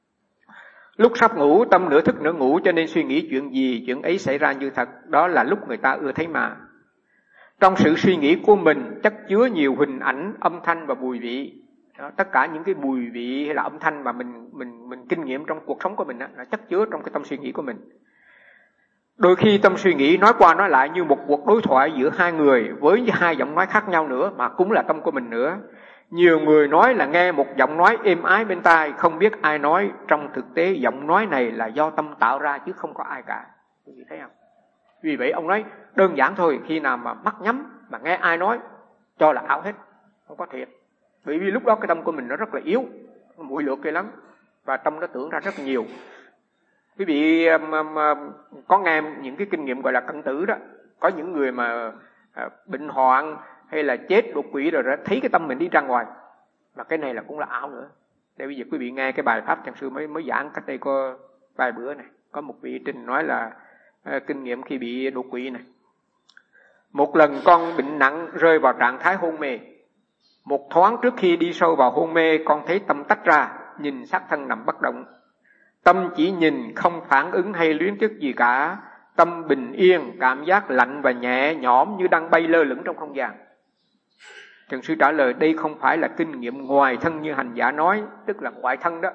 Speaker 1: Lúc sắp ngủ tâm nửa thức nửa ngủ cho nên suy nghĩ chuyện gì, chuyện ấy xảy ra như thật. Đó là lúc người ta ưa thấy ma. Trong sự suy nghĩ của mình chất chứa nhiều hình ảnh, âm thanh và mùi vị. Đó, tất cả những cái mùi vị hay là âm thanh mà mình mình mình kinh nghiệm trong cuộc sống của mình đó, là chất chứa trong cái tâm suy nghĩ của mình. Đôi khi tâm suy nghĩ nói qua nói lại như một cuộc đối thoại giữa hai người với hai giọng nói khác nhau nữa, mà cũng là tâm của mình nữa. Nhiều người nói là nghe một giọng nói êm ái bên tai, không biết ai nói. Trong thực tế giọng nói này là do tâm tạo ra chứ không có ai cả. Quý vị thấy không? Vì vậy ông nói đơn giản thôi, khi nào mà mắt nhắm mà nghe ai nói cho là ảo hết, không có thiệt. Bởi vì lúc đó cái tâm của mình nó rất là yếu, muội lược kia lắm, và tâm nó tưởng ra rất nhiều. Quý vị um, um, có nghe những cái kinh nghiệm gọi là cận tử đó. Có những người mà uh, bệnh hoạn hay là chết đột quỵ rồi đó, thấy cái tâm mình đi ra ngoài. Mà cái này là cũng là ảo nữa. Để bây giờ quý vị nghe cái bài pháp thiền sư mới mới giảng cách đây có vài bữa này. Có một vị trình nói là uh, kinh nghiệm khi bị đột quỵ này. Một lần con bệnh nặng rơi vào trạng thái hôn mê. Một thoáng trước khi đi sâu vào hôn mê, con thấy tâm tách ra, nhìn xác thân nằm bất động. Tâm chỉ nhìn, không phản ứng hay luyến tiếc gì cả. Tâm bình yên, cảm giác lạnh và nhẹ nhõm như đang bay lơ lửng trong không gian. Thiền sư trả lời đây không phải là kinh nghiệm ngoài thân như hành giả nói, tức là ngoại thân đó.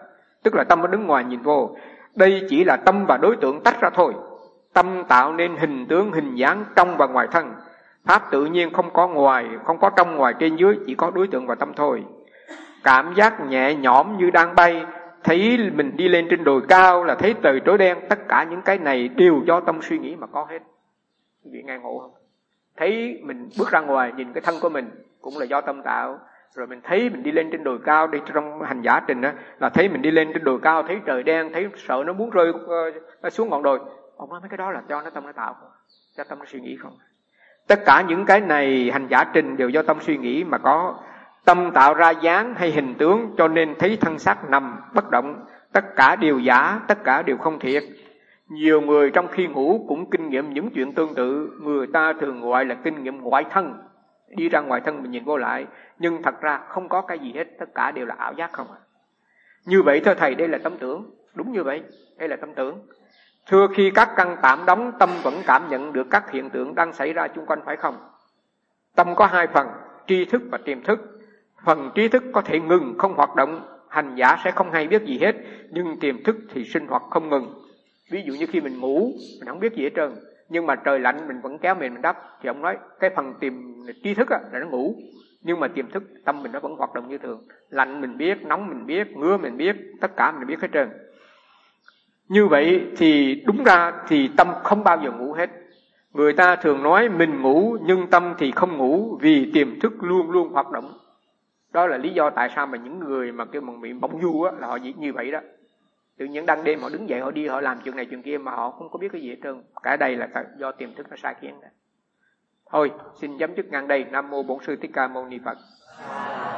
Speaker 1: tức là tâm nó đứng ngoài nhìn vô. Đây chỉ là tâm và đối tượng tách ra thôi. Tâm tạo nên hình tướng, hình dáng trong và ngoài thân. Pháp tự nhiên không có ngoài, không có trong ngoài trên dưới, chỉ có đối tượng và tâm thôi. Cảm giác nhẹ nhõm như đang bay, thấy mình đi lên trên đồi cao là thấy trời tối đen, tất cả những cái này đều do tâm suy nghĩ mà có hết. Quý vị nghe ngộ không? Thấy mình bước ra ngoài nhìn cái thân của mình cũng là do tâm tạo. Rồi mình thấy mình đi lên trên đồi cao, đi trong hành giả trình đó, là thấy mình đi lên trên đồi cao, thấy trời đen, thấy sợ nó muốn rơi uh, xuống ngọn đồi. Ông nói mấy cái đó là do nó tâm nó tạo không? Do tâm nó suy nghĩ không? Tất cả những cái này hành giả trình đều do tâm suy nghĩ mà có. Tâm tạo ra dáng hay hình tướng, cho nên thấy thân xác nằm bất động. Tất cả đều giả, tất cả đều không thiệt. Nhiều người trong khi ngủ cũng kinh nghiệm những chuyện tương tự. Người ta thường gọi là kinh nghiệm ngoại thân. Đi ra ngoài thân mình nhìn vô lại, nhưng thật ra không có cái gì hết, tất cả đều là ảo giác không à. Như vậy thưa thầy, đây là tâm tưởng. Đúng như vậy, đây là tâm tưởng. Thưa, khi các căn tạm đóng, tâm vẫn cảm nhận được các hiện tượng đang xảy ra chung quanh, phải không? Tâm có hai phần, tri thức và tiềm thức. Phần trí thức có thể ngừng, không hoạt động, hành giả sẽ không hay biết gì hết, nhưng tiềm thức thì sinh hoạt không ngừng. Ví dụ như khi mình ngủ, mình không biết gì hết trơn, nhưng mà trời lạnh mình vẫn kéo mình mình đắp, thì ông nói cái phần tiềm trí thức á, là nó ngủ, nhưng mà tiềm thức tâm mình nó vẫn hoạt động như thường. Lạnh mình biết, nóng mình biết, ngứa mình biết, tất cả mình biết hết trơn. Như vậy thì đúng ra thì tâm không bao giờ ngủ hết. Người ta thường nói mình ngủ nhưng tâm thì không ngủ, vì tiềm thức luôn luôn hoạt động. Đó là lý do tại sao mà những người mà kêu bằng miệng bỗng du á, là họ như vậy đó. Tự nhiên đang đêm họ đứng dậy, họ đi, họ làm chuyện này chuyện kia mà họ không có biết cái gì hết trơn. Cả đây là do tiềm thức nó sai khiến đó. Thôi, xin chấm dứt ngang đây. Nam mô Bổn Sư Thích Ca Mâu Ni Phật.